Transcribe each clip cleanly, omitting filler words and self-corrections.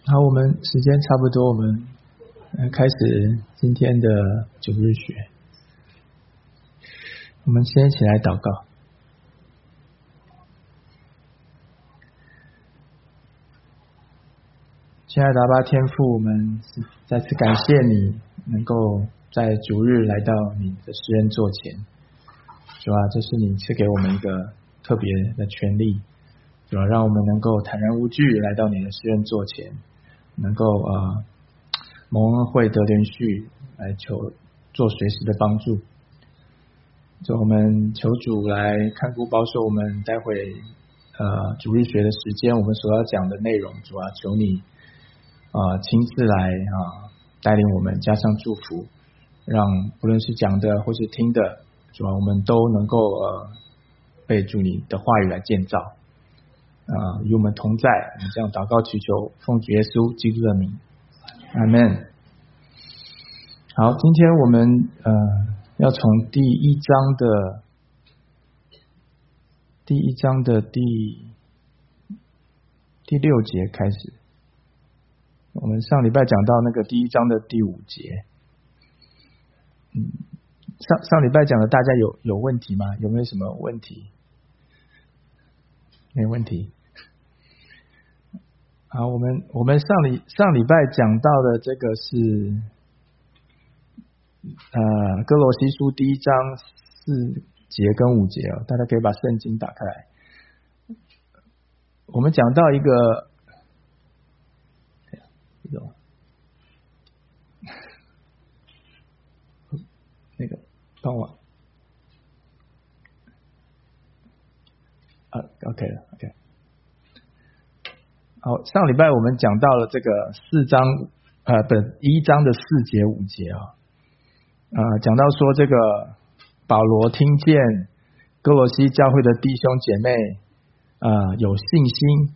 好，我们时间差不多，我们开始今天的主日学。我们先一起来祷告。亲爱的阿爸天父，我们再次感谢你能够在主日来到你的施恩座前。主啊，这是你赐给我们一个特别的权利，主啊，让我们能够坦然无惧来到你的施恩座前，能够蒙恩惠得连续来求做随时的帮助。就我们求主来看顾保守我们待会主日学的时间，我们所要讲的内容，主啊，求你亲自来带领我们，加上祝福，让不论是讲的或是听的，主啊，我们都能够被主你的话语来建造，与我们同在。我们这样祷告祈求，奉主耶稣基督的名，阿们。好，今天我们要从第一章的第6节开始。我们上礼拜讲到那个第一章的第5节。上礼拜讲的大家有问题吗？有没有什么问题？没问题。好，我们上礼拜讲到的这个是哥罗西书第一章4节跟5节哦，大家可以把圣经打开来。我们讲到一个那个帮我OK 了 OK。 好，上礼拜我们讲到了这个1章的4节5节讲到说这个保罗听见哥罗西教会的弟兄姐妹有信心，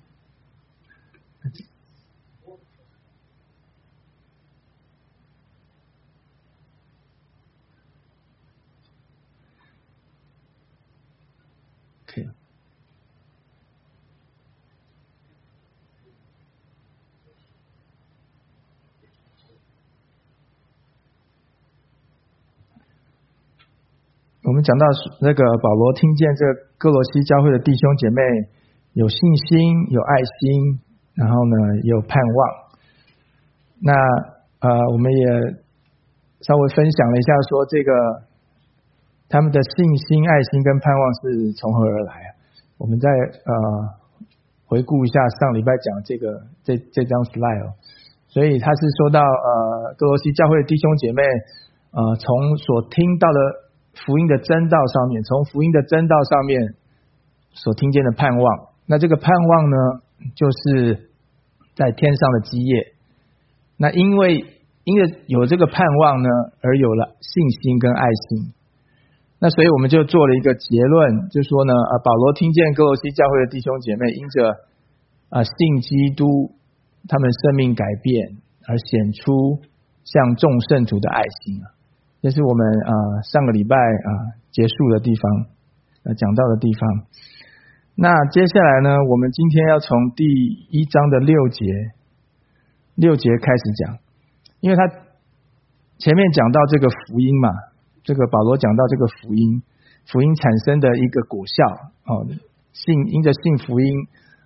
我们讲到那个保罗听见这个哥罗西教会的弟兄姐妹有信心有爱心，然后呢也有盼望。那我们也稍微分享了一下说这个他们的信心爱心跟盼望是从何而来。我们再回顾一下上礼拜讲这张 slide 所以他是说到哥罗西教会的弟兄姐妹从所听到的福音的真道上面，从福音的真道上面所听见的盼望，那这个盼望呢就是在天上的基业。那因为有这个盼望呢而有了信心跟爱心。那所以我们就做了一个结论，就说呢保罗听见哥罗西教会的弟兄姐妹因着信基督，他们生命改变而显出像众圣徒的爱心这是我们上个礼拜结束的地方讲到的地方。那接下来呢，我们今天要从第1章的6节开始讲，因为他前面讲到这个福音嘛，这个保罗讲到这个福音产生的一个果效因着信福音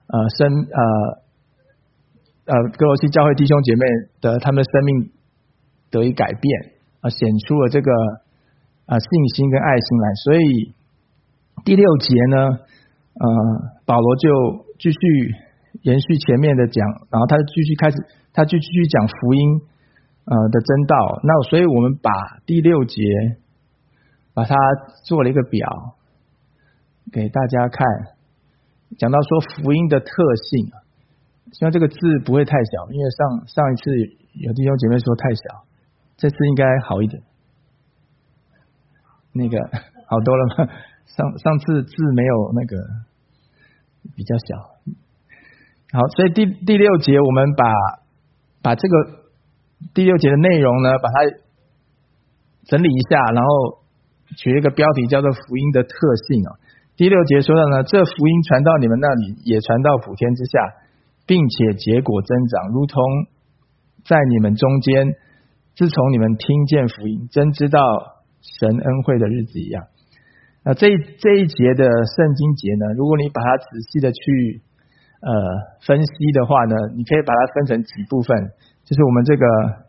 哥罗西教会弟兄姐妹的他们的生命得以改变显出了这个信心跟爱心来。所以第6节呢保罗就继续延续前面的讲，然后他就继续讲福音的真道。那所以我们把第6节把它做了一个表给大家看，讲到说福音的特性希望这个字不会太小，因为上一次有弟兄姐妹说太小，这次应该好一点。那个好多了吗？上次字没有那个比较小。好，所以第6节我们把这个第6节的内容呢把它整理一下，然后取一个标题叫做福音的特性第6节说到呢，这福音传到你们那里，也传到普天之下， 并且结果增长，如同在你们中间，自从你们听见福音，真知道神恩惠的日子一样。这一节的圣经节呢，如果你把它仔细的去分析的话呢，你可以把它分成几部分，就是我们这个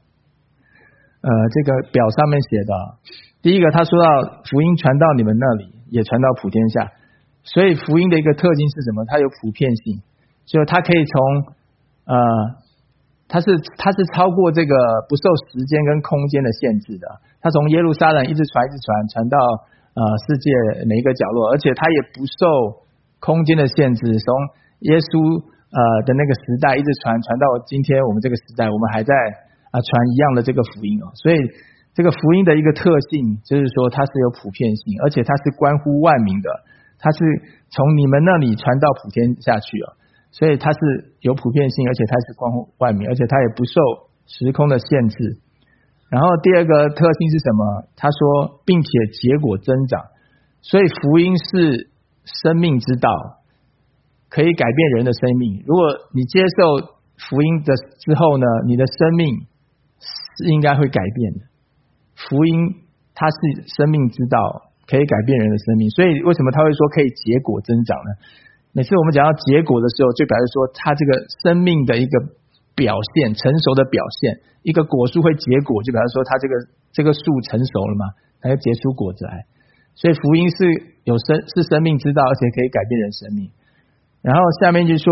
表上面写的。第一个，他说到福音传到你们那里，也传到普天下。所以福音的一个特性是什么？它有普遍性，就它可以从它是超过这个不受时间跟空间的限制的。它从耶路撒冷一直传到世界每一个角落，而且它也不受空间的限制，从耶稣的那个时代一直传到今天我们这个时代，我们还在传一样的这个福音哦。所以这个福音的一个特性就是说它是有普遍性，而且它是关乎万民的，它是从你们那里传到普天下去哦。所以它是有普遍性，而且它是关乎万民，而且它也不受时空的限制。然后第二个特性是什么？他说并且结果增长。所以福音是生命之道，可以改变人的生命。如果你接受福音的之后呢，你的生命是应该会改变的。福音它是生命之道，可以改变人的生命。所以为什么他会说可以结果增长呢？每次我们讲到结果的时候，就表示说它这个生命的一个表现，成熟的表现。一个果树会结果，就表示说它这个树成熟了嘛，它要结出果子来。所以福音是生命之道，而且可以改变人生命。然后下面就说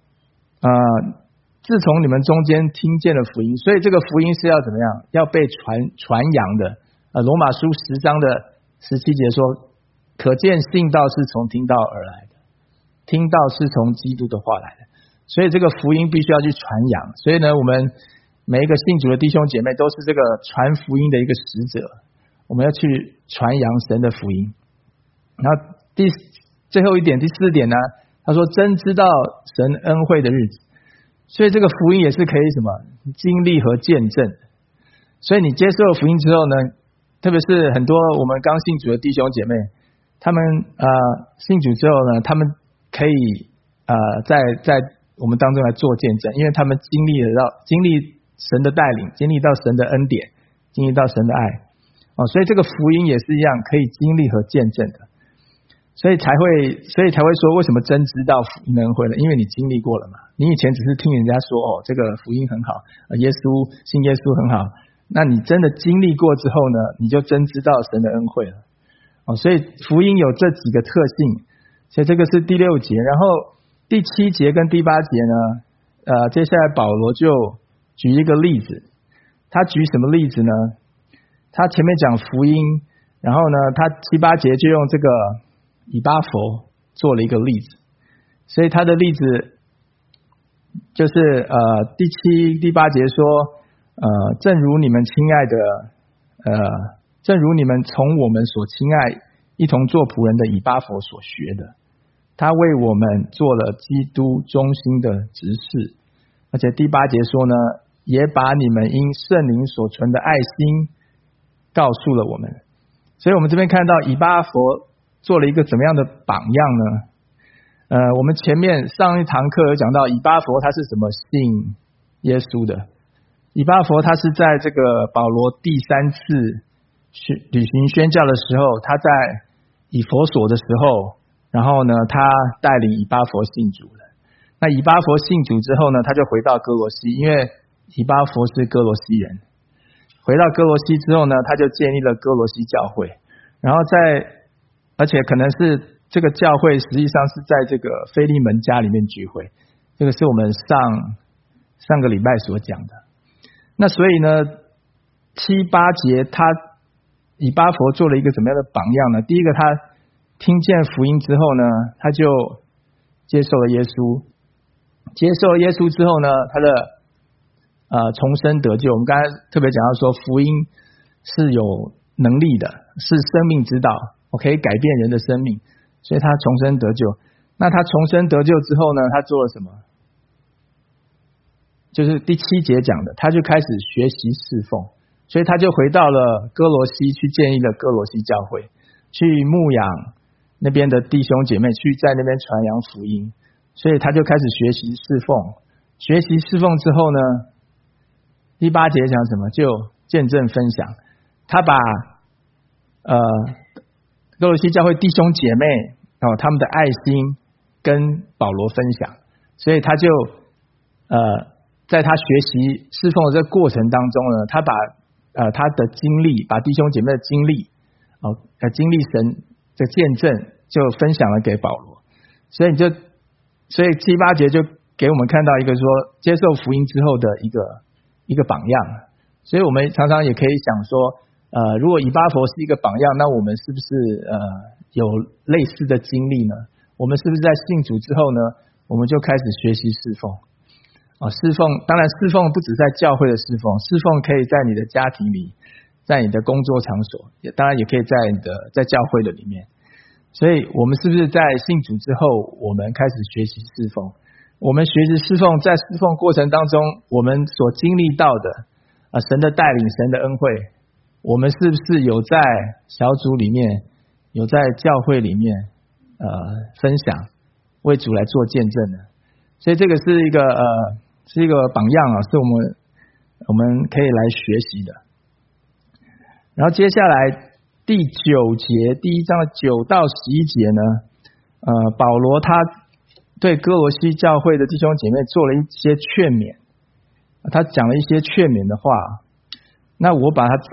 自从你们中间听见了福音，所以这个福音是要怎么样？要被传扬的。罗马书10章的17节说，可见信道是从听道而来的，听道是从基督的话来的。所以这个福音必须要去传扬。所以呢，我们每一个信主的弟兄姐妹都是这个传福音的一个使者，我们要去传扬神的福音。然后最后一点，第4点呢，他说真知道神恩惠的日子。所以这个福音也是可以什么经历和见证。所以你接受了福音之后呢，特别是很多我们刚信主的弟兄姐妹，他们信主之后呢，他们可以在我们当中来做见证，因为他们经历神的带领，经历到神的恩典，经历到神的爱所以这个福音也是一样可以经历和见证的。所以才会说为什么真知道福音恩惠呢？因为你经历过了嘛。你以前只是听人家说这个福音很好，信耶稣很好，那你真的经历过之后呢，你就真知道神的恩惠了所以福音有这几个特性。所以这个是第6节。然后第7节跟第8节呢接下来保罗就举一个例子。他举什么例子呢？他前面讲福音，然后呢他7、8节就用这个以巴弗做了一个例子。所以他的例子就是第7、第8节说正如你们从我们所亲爱一同做仆人的以巴弗所学的，他为我们做了基督忠心的执事。而且第8节说呢，也把你们因圣灵所存的爱心告诉了我们。所以我们这边看到以巴弗做了一个怎么样的榜样呢？我们前面上一堂课有讲到以巴弗他是怎么信耶稣的。以巴弗他是在这个保罗第3次旅行宣教的时候，他在以弗所的时候，然后呢他带领以巴弗信主了。那以巴弗信主之后呢，他就回到哥罗西，因为以巴弗是哥罗西人。回到哥罗西之后呢，他就建立了哥罗西教会。然后而且可能是这个教会实际上是在这个腓利门家里面聚会，这个是我们上个礼拜所讲的。那所以呢7、8节以巴弗做了一个怎么样的榜样呢？第一个，他听见福音之后呢，他就接受了耶稣。接受了耶稣之后呢，他的重生得救。我们刚才特别讲到说福音是有能力的，是生命之道，可以改变人的生命，所以他重生得救。那他重生得救之后呢，他做了什么？就是第7节讲的，他就开始学习侍奉。所以他就回到了哥罗西，去建立了哥罗西教会，去牧养那边的弟兄姐妹，去在那边传扬福音。所以他就开始学习侍奉， 学习侍奉之后呢，第8节讲什么？就见证分享。他把哥罗西教会弟兄姐妹他们的爱心跟保罗分享，所以他就在他学习侍奉的这个过程当中呢，他把他的经历，把弟兄姐妹的经历经历神的见证就分享了给保罗。所以7、8节就给我们看到一个说接受福音之后的一个榜样。所以我们常常也可以想说如果以巴弗是一个榜样，那我们是不是有类似的经历呢？我们是不是在信主之后呢，我们就开始学习侍奉侍奉，当然侍奉不只在教会的侍奉，侍奉可以在你的家庭里，在你的工作场所，当然也可以在教会的里面。所以我们是不是在信主之后，我们开始学习侍奉？我们学习侍奉，在侍奉过程当中，我们所经历到的神的带领，神的恩惠，我们是不是有在小组里面，有在教会里面分享，为主来做见证呢？所以这个是一个榜样是我们可以来学习的。然后接下来第9节，第1章的9到11节呢，保罗他对哥罗西教会的弟兄姐妹做了一些劝勉，他讲了一些劝勉的话。那我把它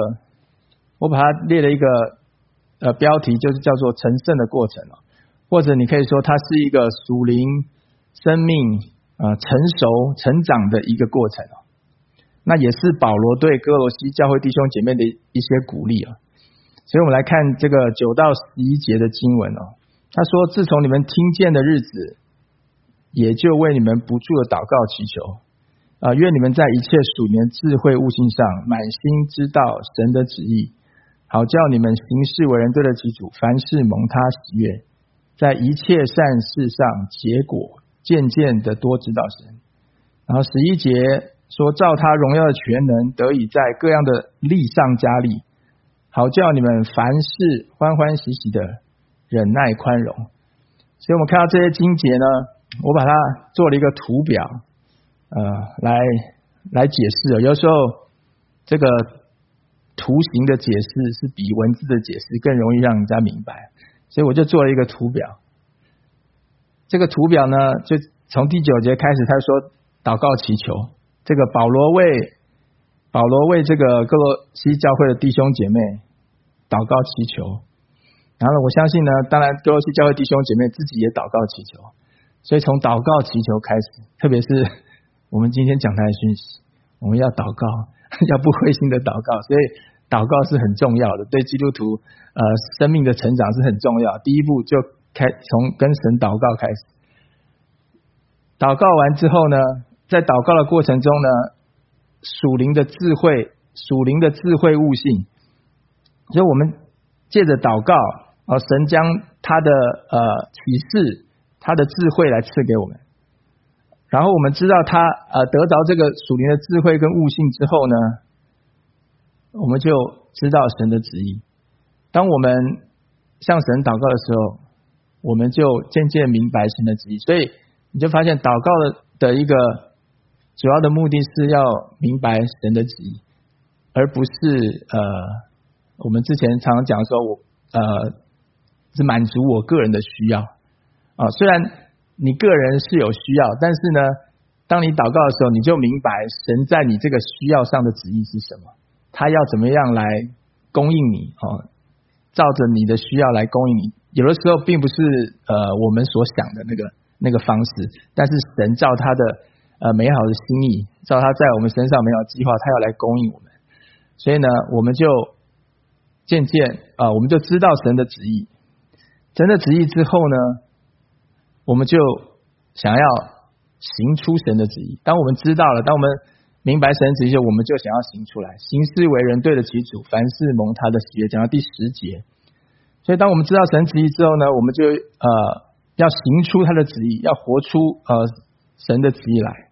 列了一个标题，就是叫做成圣的过程或者你可以说它是一个属灵生命成熟成长的一个过程那也是保罗对哥罗西教会弟兄姐妹的一些鼓励所以我们来看这个9到11节的经文他说自从你们听见的日子，也就为你们不住的祷告祈求愿你们在一切属灵的智慧悟性上满心知道神的旨意，好叫你们行事为人对得起主，凡事蒙他喜悦，在一切善事上结果，渐渐的多知道神。然后11节说照他荣耀的全能，得以在各样的力上加力，好叫你们凡事欢欢喜喜的忍耐宽容。所以我们看到这些经节呢，我把它做了一个图表来解释有时候这个图形的解释是比文字的解释更容易让人家明白，所以我就做了一个图表。这个图表呢，就从第9节开始，他说祷告祈求，这个保罗为这个哥罗西教会的弟兄姐妹祷告祈求，然后呢，我相信呢，当然哥罗西教会弟兄姐妹自己也祷告祈求，所以从祷告祈求开始，特别是我们今天讲台的讯息，我们要祷告，要不灰心的祷告，所以祷告是很重要的，对基督徒生命的成长是很重要。第一步就从跟神祷告开始，祷告完之后呢，在祷告的过程中呢，属灵的智慧悟性，所以我们借着祷告神将他的启示，他的智慧来赐给我们。然后我们知道他得着这个属灵的智慧跟悟性之后呢，我们就知道神的旨意。当我们向神祷告的时候，我们就渐渐明白神的旨意。所以你就发现祷告的一个主要的目的是要明白神的旨意，而不是我们之前常常讲说是满足我个人的需要虽然你个人是有需要，但是呢，当你祷告的时候，你就明白神在你这个需要上的旨意是什么，他要怎么样来供应你照着你的需要来供应你。有的时候并不是我们所想的那个方式，但是神照他的美好的心意，照他在我们身上美好的计划，他要来供应我们。所以呢，我们就渐渐我们就知道神的旨意。神的旨意之后呢，我们就想要行出神的旨意。当我们知道了，当我们明白神的旨意，我们就想要行出来，行事为人对得起主，凡事蒙他的喜悦。讲到第10节，所以当我们知道神旨意之后呢，我们就要行出他的旨意，要活出神的旨意来。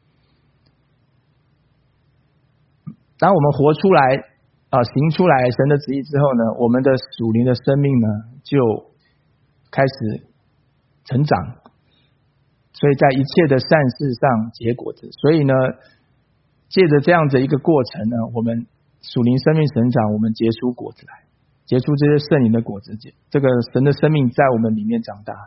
当我们活出来行出来神的旨意之后呢，我们的属灵的生命呢就开始成长。 所以在一切的善事上结果子。所以呢，借着这样的一个过程呢，我们属灵生命成长，我们结出果子来，结出这些圣灵的果子，这个神的生命在我们里面长大。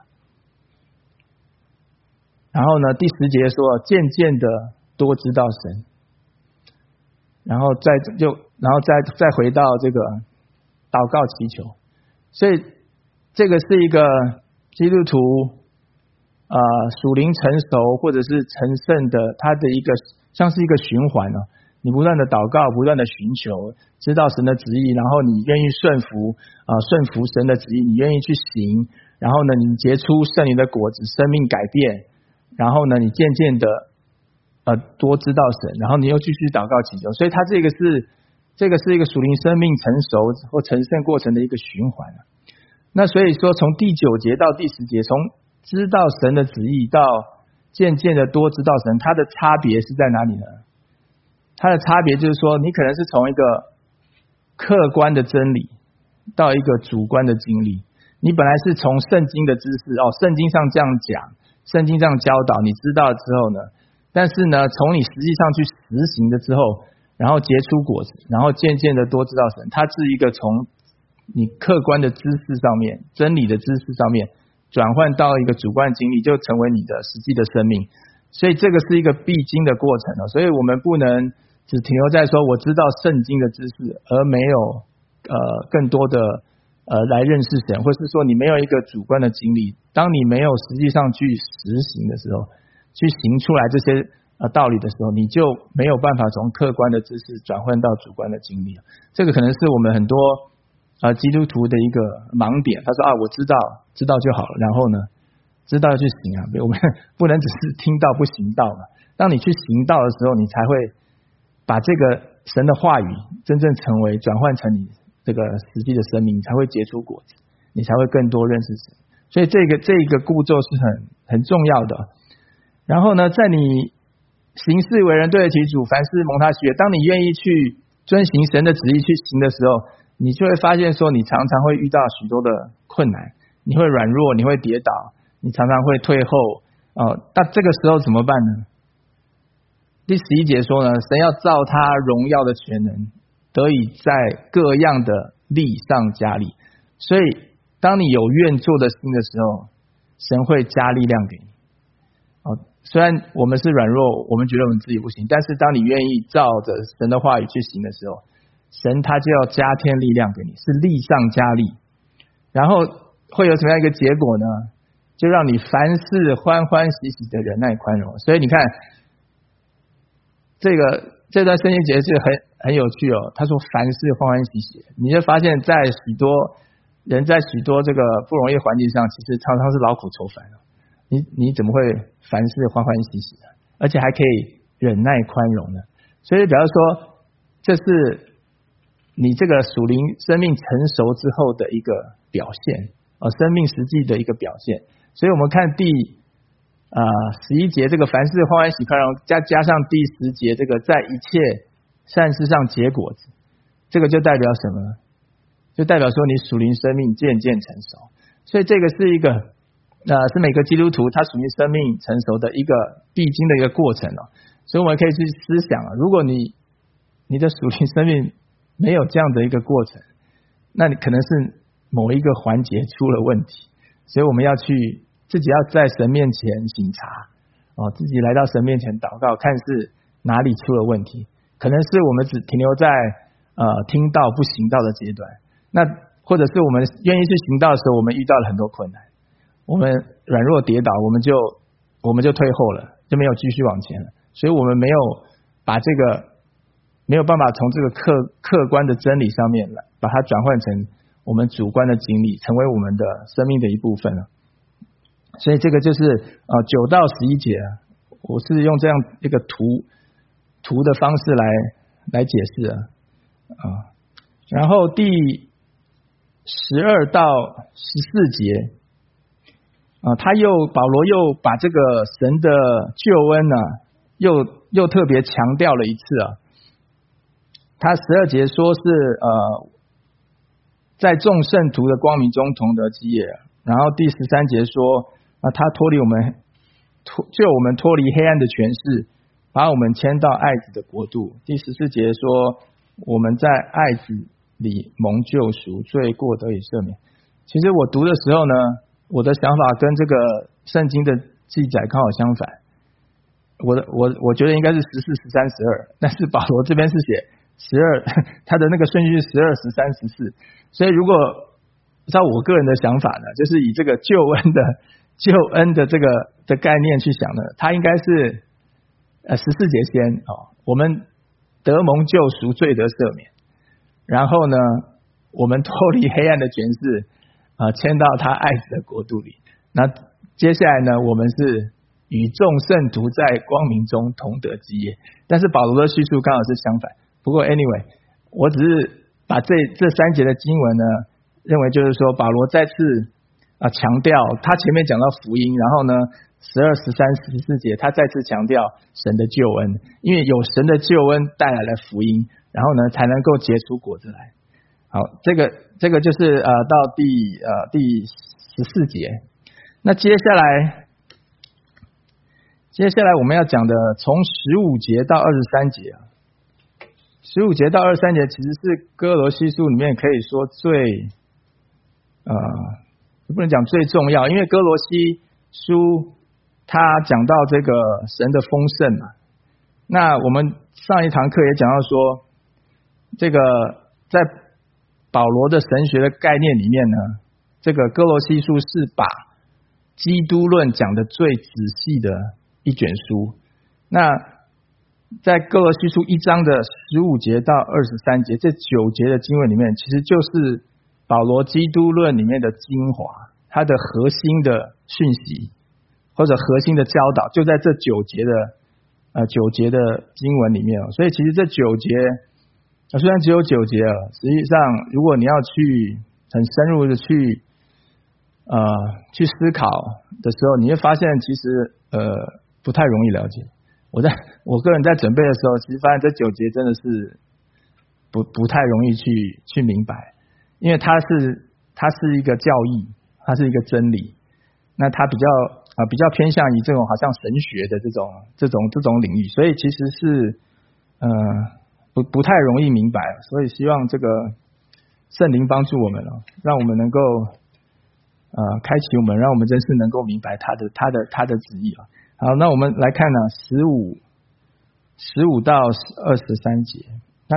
然后呢，第10节说，渐渐的多知道神，然后再回到这个祷告祈求。所以这个是一个基督徒属灵成熟或者是成圣的，他的一个像是一个循环啊。你不断的祷告，不断的寻求，知道神的旨意，然后你愿意顺服神的旨意，你愿意去行，然后呢，你结出圣灵的果子，生命改变，然后呢，你渐渐的多知道神，然后你又继续祷告祈求。所以它这个是一个属灵生命成熟或成圣过程的一个循环啊。那所以说，从第9节到第10节，从知道神的旨意到渐渐的多知道神，它的差别是在哪里呢？它的差别就是说，你可能是从一个客观的真理到一个主观的经历。你本来是从圣经的知识圣经上这样讲，圣经这样教导，你知道之后呢，但是呢，从你实际上去实行的之后，然后结出果子，然后渐渐的多知道神，它是一个从你客观的知识上面，真理的知识上面转换到一个主观经历，就成为你的实际的生命。所以这个是一个必经的过程所以我们不能只停留在说我知道圣经的知识，而没有更多的来认识神，或是说你没有一个主观的经历。当你没有实际上去实行的时候，去行出来这些道理的时候，你就没有办法从客观的知识转换到主观的经历。这个可能是我们很多基督徒的一个盲点。他说我知道就好了，然后呢，知道去行我们不能只是听到不行道嘛。当你去行道的时候，你才会把这个神的话语真正转换成你这个实际的生命，你才会结出果子，你才会更多认识神。所以这个步骤是很重要的。然后呢，在你行事为人对得起主，凡事蒙他喜悦，当你愿意去遵行神的旨意去行的时候，你就会发现说，你常常会遇到许多的困难，你会软弱，你会跌倒，你常常会退后那这个时候怎么办呢？第11节说呢，神要照他荣耀的全能，得以在各样的力上加力。所以当你有愿做的心的时候，神会加力量给你虽然我们是软弱，我们觉得我们自己不行，但是当你愿意照着神的话语去行的时候，神他就要加添力量给你，是力上加力。然后会有什么样一个结果呢？就让你凡事欢欢喜喜的忍耐宽容。所以你看这段圣经节是很有趣他说凡事欢欢喜喜，你就发现在许多人在许多这个不容易的环境上，其实常常是劳苦愁烦你怎么会凡事欢欢喜喜的，而且还可以忍耐宽容呢？所以表示说，这是你这个属灵生命成熟之后的一个表现生命实际的一个表现。所以我们看第11节这个凡事欢欢喜宽容，加上第10节这个在一切善事上结果子，这个就代表什么呢？就代表说你属灵生命渐渐成熟。所以这个是一个是每个基督徒他属灵生命成熟的一个必经的一个过程所以我们可以去思想如果你的属灵生命没有这样的一个过程，那你可能是某一个环节出了问题。所以我们要去自己要在神面前省察自己来到神面前祷告，看是哪里出了问题。可能是我们只停留在听道不行道的阶段，那或者是我们愿意去行道的时候，我们遇到了很多困难，我们软弱跌倒，我们就退后了，就没有继续往前了。所以我们没有把这个没有办法从这个客观的真理上面来把它转换成我们主观的经历，成为我们的生命的一部分了。所以这个就是9到11节我是用这样一个图的方式来解释然后第12到14节保罗又把这个神的救恩又特别强调了一次他12节说是在众圣徒的光明中同得基业。然后第13节说他脱救我们脱离黑暗的权势，把我们迁到爱子的国度。第14节说，我们在爱子里蒙救赎，罪过得以赦免。其实我读的时候呢，我的想法跟这个圣经的记载刚好相反。我觉得应该是14、13、12，但是保罗这边是写12，他的那个顺序是12、13、14。所以如果照我个人的想法呢，就是以这个救恩的这个的概念去想呢，他应该是14节先我们得蒙救赎，罪得赦免，然后呢，我们脱离黑暗的权势迁到他爱子的国度里。那接下来呢，我们是与众圣徒在光明中同得基业。但是保罗的叙述刚好是相反。不过 anyway， 我只是把这3节的经文呢，认为就是说保罗再次强调，他前面讲到福音，然后呢12、13、14节他再次强调神的救恩，因为有神的救恩带来了福音，然后呢才能够结出果子来。好，这个就是到第14节。那接下来我们要讲的从15节到23节15节到23节其实是哥罗西书里面可以说最不能讲最重要，因为哥罗西书他讲到这个神的丰盛嘛。那我们上一堂课也讲到说，这个在保罗的神学的概念里面呢，这个哥罗西书是把基督论讲的最仔细的一卷书。那在哥罗西书1章的15节到23节这9节的经文里面，其实就是保罗基督论里面的精华，它的核心的讯息或者核心的教导就在这9节的经文里面。所以其实这9节虽然只有9节实际上如果你要去很深入的去思考的时候，你会发现其实不太容易了解。我个人在准备的时候，其实发现这9节真的是不太容易去明白，因为它是一个教义，它是一个真理，那它比较偏向于这种好像神学的这种领域，所以其实是不太容易明白。所以希望这个圣灵帮助我们让我们能够开启我们，让我们真是能够明白他的旨意好，那我们来看呢15到23节。那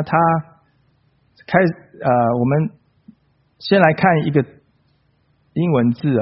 我们先来看一个英文字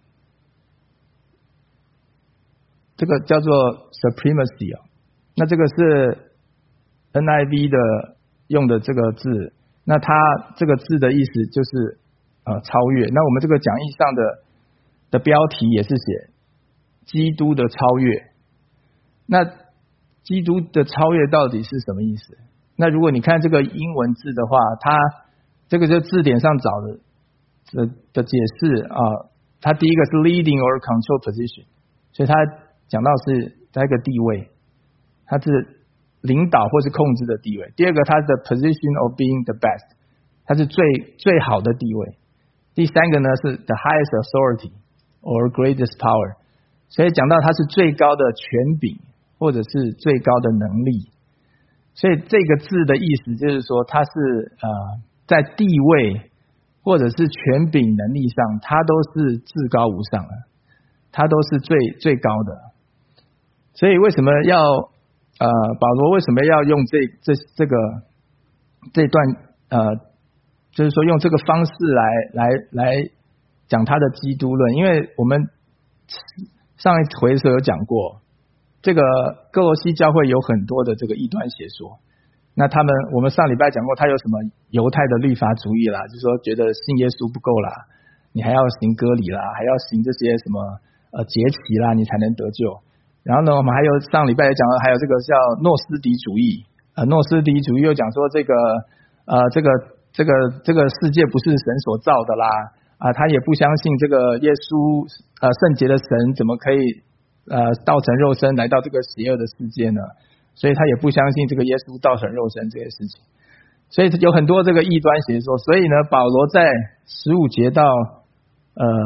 这个叫做 supremacy 那这个是 NIV 的用的这个字，那它这个字的意思就是超越。那我们这个讲义上的标题也是写基督的超越。那基督的超越到底是什么意思？那如果你看这个英文字的话，它这个就字典上找的解释它第一个是 leading or control position， 所以它讲到是在一个地位，它是领导或是控制的地位。第二个它的 position of being the best， 它是最好的地位。第三个呢是 the highest authority or greatest power， 所以讲到它是最高的权柄或者是最高的能力。所以这个字的意思就是说，它是在地位或者是权柄能力上，它都是至高无上的，它都是最高的。所以为什么要保罗为什么要用这段就是说用这个方式来讲他的基督论？因为我们上一回的时候有讲过，这个哥罗西教会有很多的这个异端邪说。那我们上礼拜讲过，他有什么犹太的律法主义啦，就是说觉得信耶稣不够啦，你还要行割礼啦，还要行这些什么节期啦，你才能得救。然后呢，我们还有上礼拜也讲到，还有这个叫诺斯底主义，诺斯底主义又讲说这个世界不是神所造的啦，他也不相信这个耶稣圣洁的神怎么可以道成肉身来到这个邪恶的世界呢？所以他也不相信这个耶稣道成肉身这些事情。所以有很多这个异端邪说。所以呢，保罗在15节到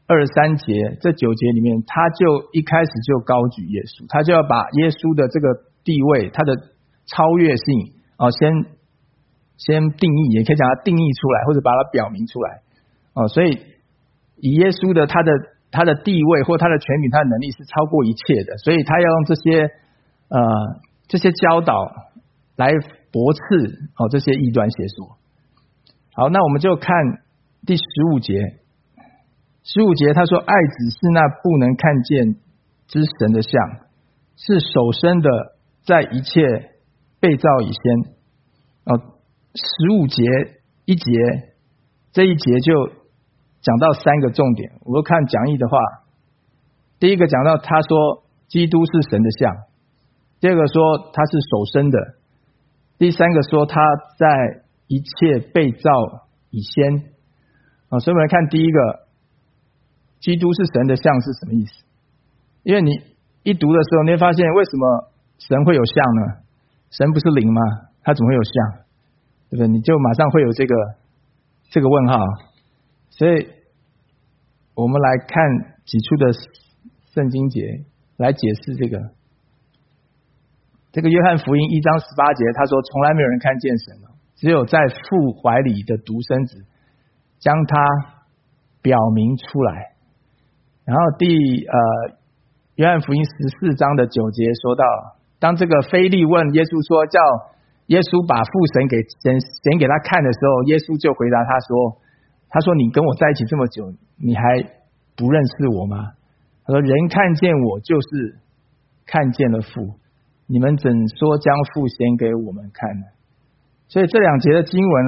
23节这9节里面，他就一开始就高举耶稣，他就要把耶稣的这个地位，他的超越性先定义，也可以讲它定义出来，或者把它表明出来所以以耶稣的他的地位或他的权柄，他的能力是超过一切的，所以他要用这些教导来驳斥这些异端邪说。好，那我们就看第15节。15节他说，爱子是那不能看见之神的像，是首生的，在一切被造以先。15节一节，这一节就讲到3个重点。我们看讲义的话，第一个讲到他说基督是神的像，第二个说他是首生的，第三个说他在一切被造以先。所以我们来看第一个，基督是神的像是什么意思？因为你一读的时候，你会发现为什么神会有像呢？神不是灵吗？他怎么会有像？对不对？你就马上会有这个问号。所以我们来看几处的圣经节来解释这个。这个约翰福音1章18节，他说从来没有人看见神，只有在父怀里的独生子将他表明出来。然后约翰福音14章的9节说到，当这个腓利问耶稣说叫耶稣把父神显给他看的时候，耶稣就回答他说你跟我在一起这么久，你还不认识我吗？他说人看见我就是看见了父，你们怎说将父显给我们看呢？所以这2节的经文呢，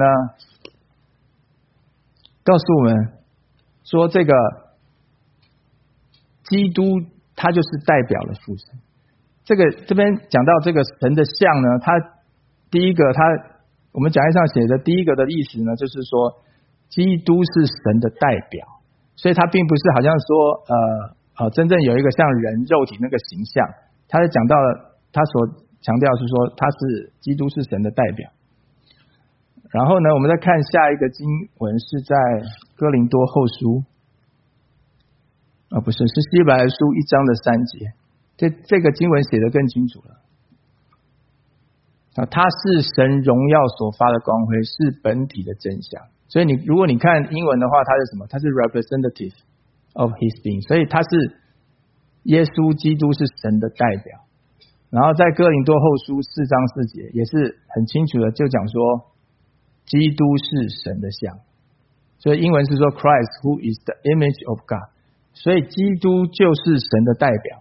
告诉我们说这个基督他就是代表了父神。这边讲到这个神的像呢，他第一个我们讲义上写的第一个的意思呢，就是说基督是神的代表，所以他并不是好像说真正有一个像人肉体那个形象，他是讲到了他所强调是说他是基督是神的代表。然后呢，我们再看下一个经文是在哥林多后书不是希伯来书1章的3节，这个经文写得更清楚了。他是神荣耀所发的光辉，是本体的真相。所以如果你看英文的话，它是什么？它是 representative of his being， 所以他是耶稣基督是神的代表。然后在哥林多后书4章4节也是很清楚的，就讲说基督是神的像。所以英文是说 Christ who is the image of God， 所以基督就是神的代表。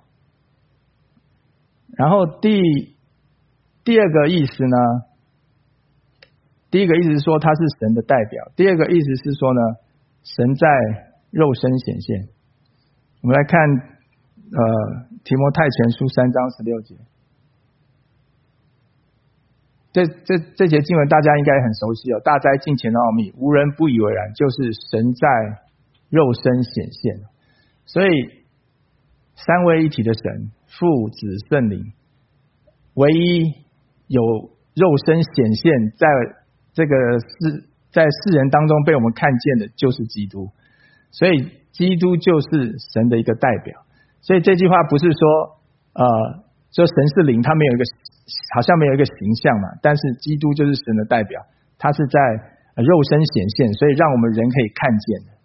然后第二个意思呢，第一个意思是说他是神的代表，第二个意思是说呢，神在肉身显现。我们来看提摩太前书3章16节，这节经文大家应该很熟悉大灾近前的奥秘，无人不以为然，就是神在肉身显现。所以三位一体的神，父子圣灵，唯一有肉身显现在世人当中被我们看见的就是基督，所以基督就是神的一个代表。所以这句话不是说神是灵，他好像没有一个形象嘛，但是基督就是神的代表，他是在肉身显现，所以让我们人可以看见的。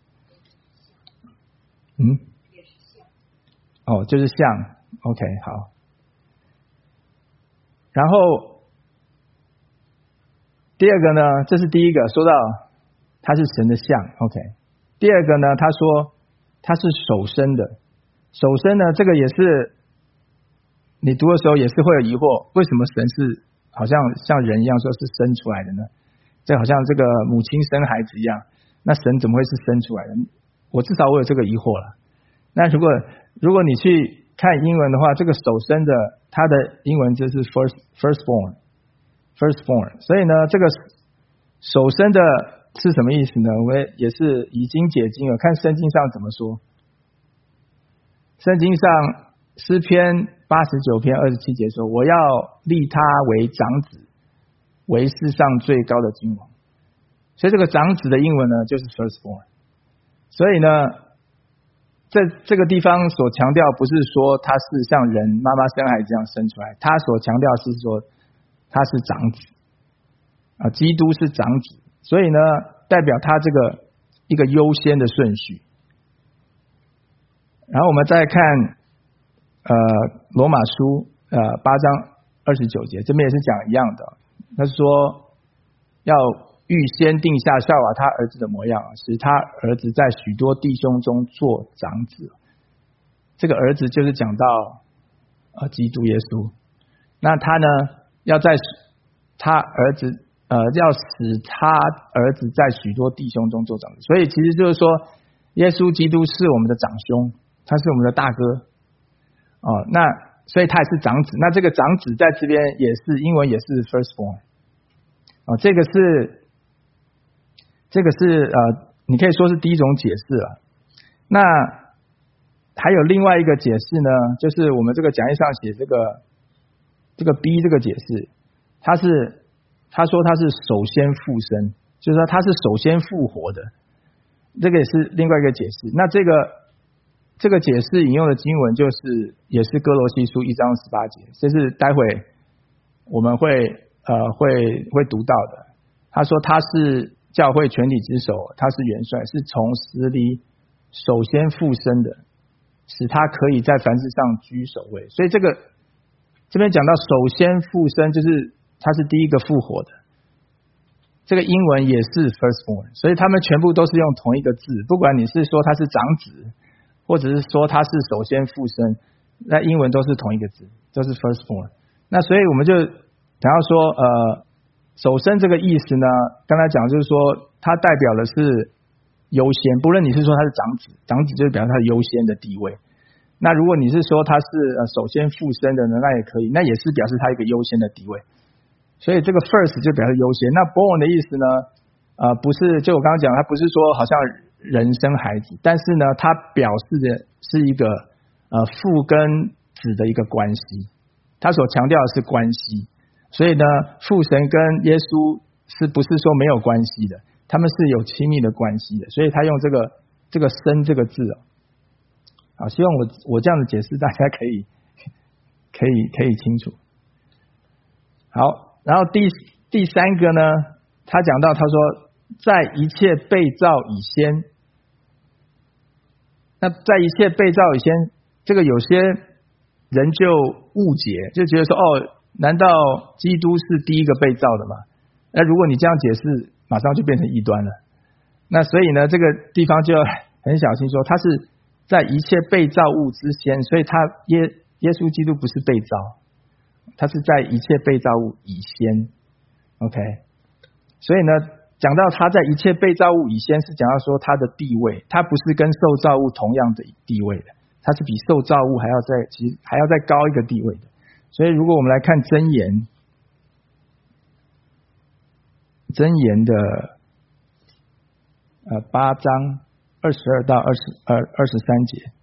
就是像 OK 好。然后第二个呢，这是第一个说到他是神的像 OK。 第二个呢，他说他是首生的。首生呢，这个也是你读的时候也是会有疑惑，为什么神是好像人一样说是生出来的呢？这好像这个母亲生孩子一样，那神怎么会是生出来的？至少我有这个疑惑了。那如果你去看英文的话，这个首生的它的英文就是 firstborn， 所以呢这个首生的是什么意思呢？我们也是以经解经，看圣经上怎么说。圣经上诗篇89篇27节说，我要立他为长子，为世上最高的君王。所以这个长子的英文呢就是 firstborn。所以呢这个地方所强调不是说他是像人妈妈生孩子这样生出来，他所强调是说他是长子啊，基督是长子，所以呢，代表他这个一个优先的顺序。然后我们再看罗马书8章29节，这边也是讲一样的，他说要预先定下效法他儿子的模样，使他儿子在许多弟兄中做长子。这个儿子就是讲到基督耶稣，那他呢要在他儿子要使他儿子在许多弟兄中做长子，所以其实就是说耶稣基督是我们的长兄，他是我们的大哥那所以他也是长子。那这个长子在这边也是英文也是 firstborn这个是你可以说是第一种解释了。那还有另外一个解释呢，就是我们这个讲义上写这个 B 这个解释，他说他是首先复生，就是说他是首先复活的，这个也是另外一个解释。那这个解释引用的经文也是哥罗西书1章18节，这是待会我们会读到的。他说他是教会全体之首，他是元帅，是从死里首先复生的，使他可以在凡事上居首位。所以这边讲到首先复生，就是他是第一个复活的，这个英文也是 firstborn， 所以他们全部都是用同一个字，不管你是说他是长子，或者是说他是首先复生，那英文都是同一个字，都是 firstborn。 那所以我们就想要说首生这个意思呢，刚才讲就是说它代表的是优先，不论你是说他是长子就是表示他的优先的地位，那如果你是说他是首先复生的呢，那也可以，那也是表示他一个优先的地位。所以这个 first 就表示优先。那 born 的意思呢不是，就我刚刚讲，它不是说好像人生孩子，但是呢它表示的是一个父跟子的一个关系，他所强调的是关系。所以呢父神跟耶稣是不是说没有关系的，他们是有亲密的关系的，所以他用这个生这个字好，希望我这样的解释大家可以清楚。好，然后第三个呢，他讲到他说在一切被造以先，那在一切被造以先，这个有些人就误解，就觉得说难道基督是第一个被造的吗？那如果你这样解释，马上就变成异端了。那所以呢这个地方就要很小心说，他是在一切被造物之先，所以他耶稣基督不是被造，他是在一切被造物以先。 OK， 所以呢讲到他在一切被造物以先，是讲到说他的地位，他不是跟受造物同样的地位的，他是比受造物还要再高一个地位的。所以如果我们来看箴言的8章22到23节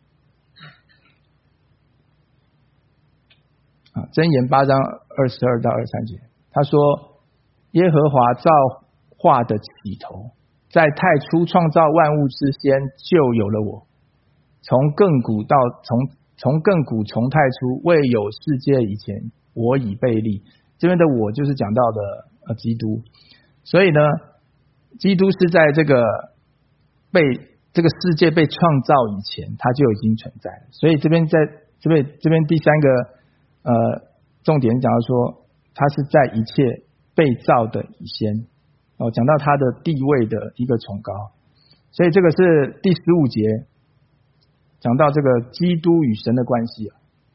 箴言8章22到23节，他说耶和华造化的起头，在太初创造万物之先就有了我，从亘古从太初未有世界以前，我已被立。这边的我就是讲到的基督，所以呢基督是在这个世界被创造以前他就已经存在了。所以这边第三个重点讲到说他是在一切被造的以先讲到他的地位的一个崇高。所以这个是第15节讲到这个基督与神的关系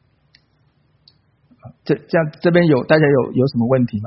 这样这边大家有什么问题吗？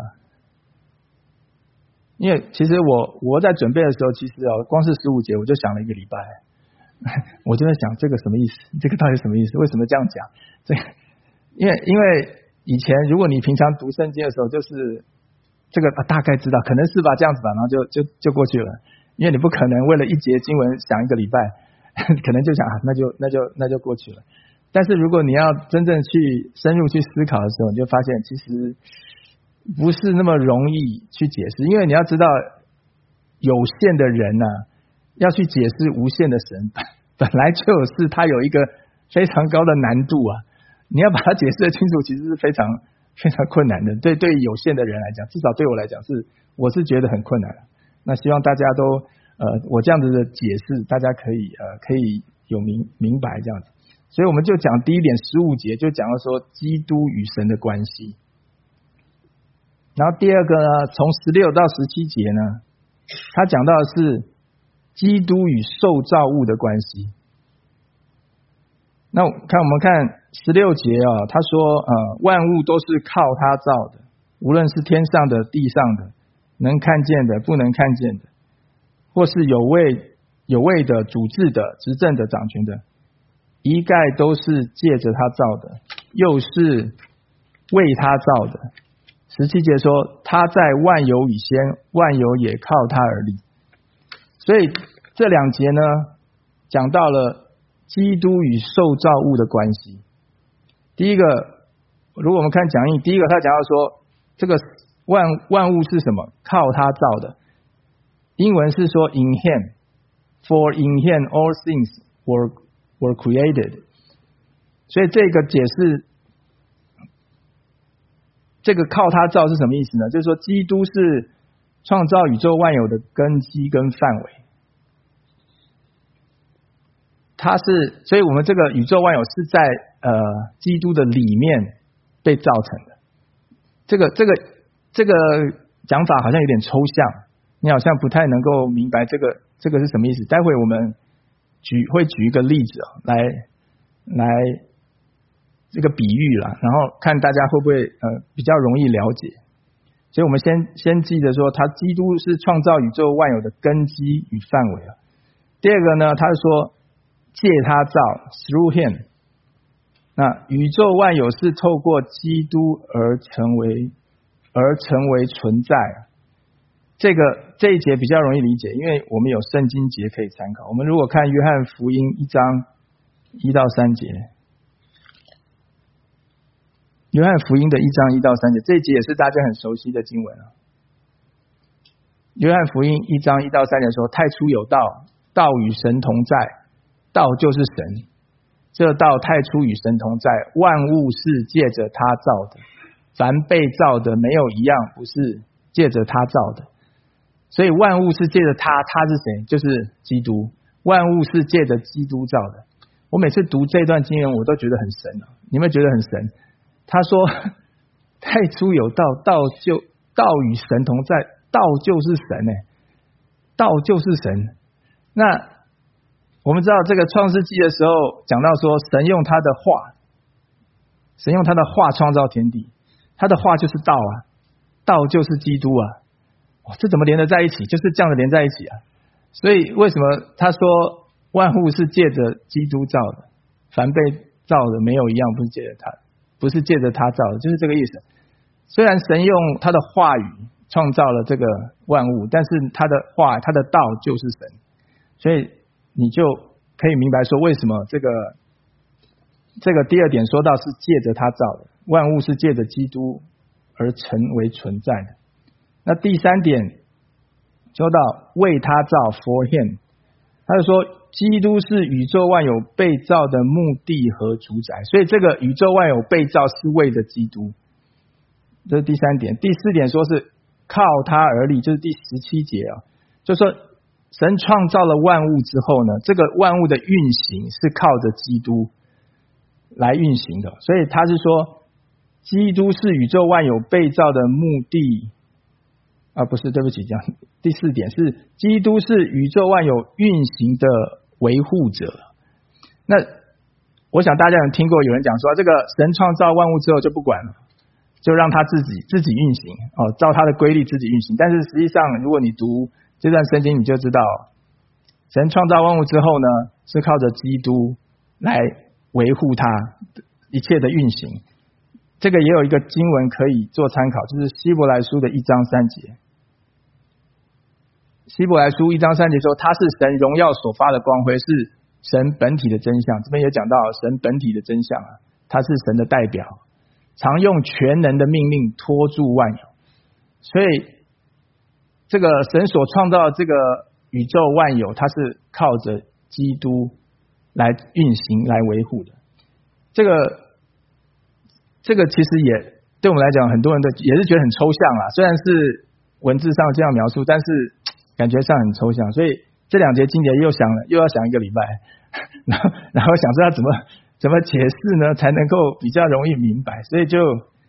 因为其实我在准备的时候，其实光是15节我就想了一个礼拜，我就在想这个什么意思，这个到底什么意思，为什么这样讲？因为以前如果你平常读圣经的时候，就是这个大概知道可能是吧，这样子吧，然后就过去了，因为你不可能为了一节经文想一个礼拜，可能就想那就过去了。但是如果你要真正去深入去思考的时候，你就发现其实不是那么容易去解释，因为你要知道有限的人要去解释无限的神本来就有事，它有一个非常高的难度啊，你要把它解释得清楚，其实是非常非常困难的。对有限的人来讲，至少对我来讲我是觉得很困难。那希望大家都我这样子的解释，大家可以有明白这样子。所以我们就讲第一点15节，就讲到说基督与神的关系。然后第二个呢，从16到17节呢，他讲到的是基督与受造物的关系。那我们看16节啊，他说万物都是靠他造的，无论是天上的地上的，能看见的不能看见的，或是有位的主治的执政的掌权的，一概都是借着他造的，又是为他造的。17节说他在万有以先，万有也靠他而立。所以这两节呢，讲到了基督与受造物的关系。第一个，如果我们看讲义，第一个他讲到说这个万物是什么？靠他造的。英文是说 in him, for in him all things were created。 所以这个解释，这个靠他造是什么意思呢？就是说基督是创造宇宙万有的根基跟范围。所以我们这个宇宙万有是在基督的里面被造成的。这个讲法好像有点抽象，你好像不太能够明白这个是什么意思。待会我们会举一个例子来这个比喻啦，然后看大家会不会比较容易了解。所以我们先记得说，基督是创造宇宙万有的根基与范围啊。第二个呢，他是说借他造 through him。 那宇宙万有是透过基督而成为存在。这一节比较容易理解，因为我们有圣经节可以参考。我们如果看约翰福音1章1到3节，约翰福音的1章1到3节，这一节也是大家很熟悉的经文啊。约翰福音1章1到3节说，太初有道，道与神同在，道就是神，这道太初与神同在，万物是借着他造的，凡被造的没有一样不是借着他造的。所以万物是借着他是谁？就是基督。万物是借着基督造的。我每次读这段经文我都觉得很神啊，你们觉得很神？他说太初有道，道与神同在，道就是神道就是神。那我们知道这个创世纪的时候讲到说，神用他的话创造天地，他的话就是道啊，道就是基督啊。这怎么连得在一起？就是这样的连在一起啊。所以为什么他说万物是借着基督造的，凡被造的没有一样不是借着他造的，就是这个意思。虽然神用他的话语创造了这个万物，但是他的话，他的道就是神。所以你就可以明白说，为什么这个第二点说到是借着他造的，万物是借着基督而成为存在的。那第三点说到为他造 for him， 他就说基督是宇宙万有被造的目的和主宰，所以这个宇宙万有被造是为了基督，这是第三点。第四点说是靠他而立，就是第17节啊，就是说神创造了万物之后呢，这个万物的运行是靠着基督来运行的。所以他是说基督是宇宙万有被造的目的不是，对不起，这样第4点是基督是宇宙万有运行的维护者。那我想大家有听过有人讲说，这个神创造万物之后就不管了，就让他自己运行照他的规律自己运行。但是实际上如果你读这段圣经，你就知道神创造万物之后呢，是靠着基督来维护他一切的运行。这个也有一个经文可以做参考，就是希伯来书的1章3节。希伯来书1章3节说，他是神荣耀所发的光辉，是神本体的真相。这边也讲到神本体的真相啊，他是神的代表，常用全能的命令托住万有。所以这个神所创造的这个宇宙万有，它是靠着基督来运行来维护的。这个其实也对我们来讲，很多人也是觉得很抽象啦，虽然是文字上这样描述，但是感觉上很抽象，所以这2节经节又要想1个礼拜，然后想说要怎么解释呢，才能够比较容易明白，所以就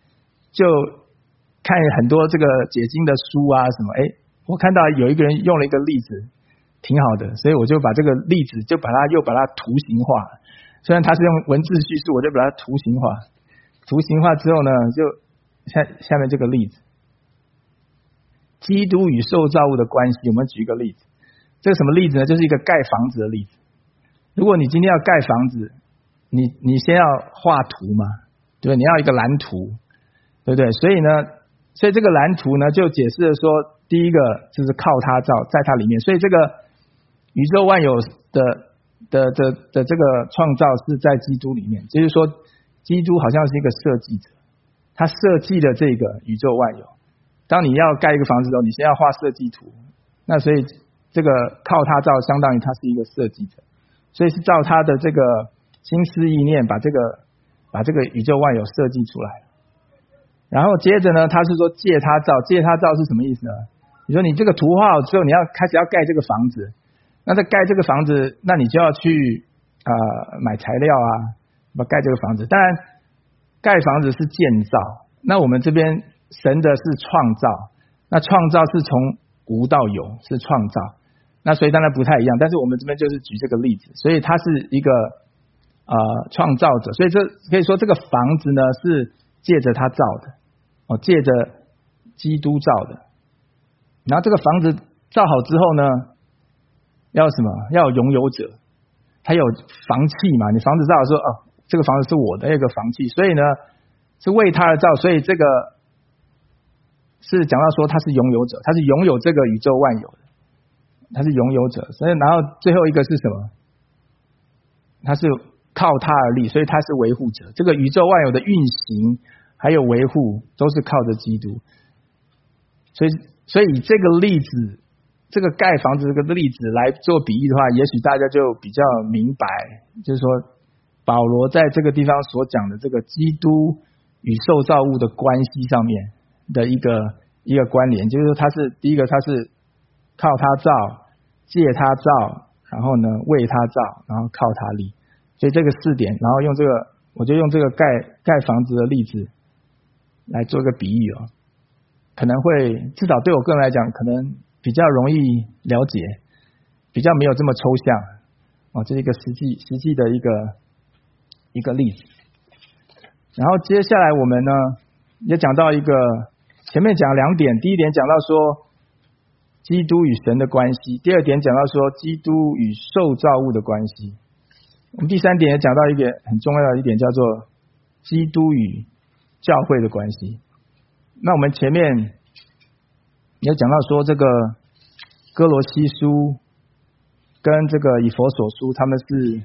看很多这个解经的书啊什么，我看到有一个人用了一个例子挺好的，所以我就把这个例子又把它图形化，虽然它是用文字叙述，我就把它图形化之后呢，就下面这个例子，基督与受造物的关系，我们举一个例子，这个什么例子呢？就是一个盖房子的例子。如果你今天要盖房子，你先要画图嘛，对不对？你要一个蓝图，对不对？所以这个蓝图呢，就解释了说，第一个就是靠它造，在它里面，所以这个宇宙万有的这个创造是在基督里面，就是说基督好像是一个设计者，他设计了这个宇宙万有。当你要盖一个房子的时候，你先要画设计图，那所以这个靠他造，相当于他是一个设计者，所以是照他的这个心思意念把这个宇宙万有设计出来。然后接着呢，他是说借他造是什么意思呢？你说你这个图画好之后，你要开始要盖这个房子，那在盖这个房子，那你就要去买材料啊，盖这个房子。当然盖房子是建造，那我们这边神的是创造，那创造是从无到有，是创造，那所以当然不太一样，但是我们这边就是举这个例子，所以他是一个创造者，所以这可以说这个房子呢是借着他造的，借着基督造的。然后这个房子造好之后呢，要什么？要有拥有者，他有房契嘛，你房子造好说这个房子是我的，有一个房契，所以呢是为他而造，所以这个是讲到说他是拥有者，他是拥有这个宇宙万有的，他是拥有者。所以然后最后一个是什么？他是靠他而立，所以他是维护者。这个宇宙万有的运行还有维护都是靠着基督。所以以这个例子，这个盖房子这个例子来做比喻的话，也许大家就比较明白，就是说保罗在这个地方所讲的这个基督与受造物的关系上面的一个关联，就是说他是第一个，他是靠他造，借他造，然后呢为他造，然后靠他立，所以这个4点，然后我就用这个盖房子的例子来做一个比喻可能会至少对我个人来讲，可能比较容易了解，比较没有这么抽象这是一个实际的一个例子。然后接下来我们呢也讲到一个，前面讲2点，第一点讲到说基督与神的关系，第2点讲到说基督与受造物的关系，我们第3点也讲到一个很重要的一点，叫做基督与教会的关系。那我们前面也讲到说，这个哥罗西书跟这个以弗所书他们是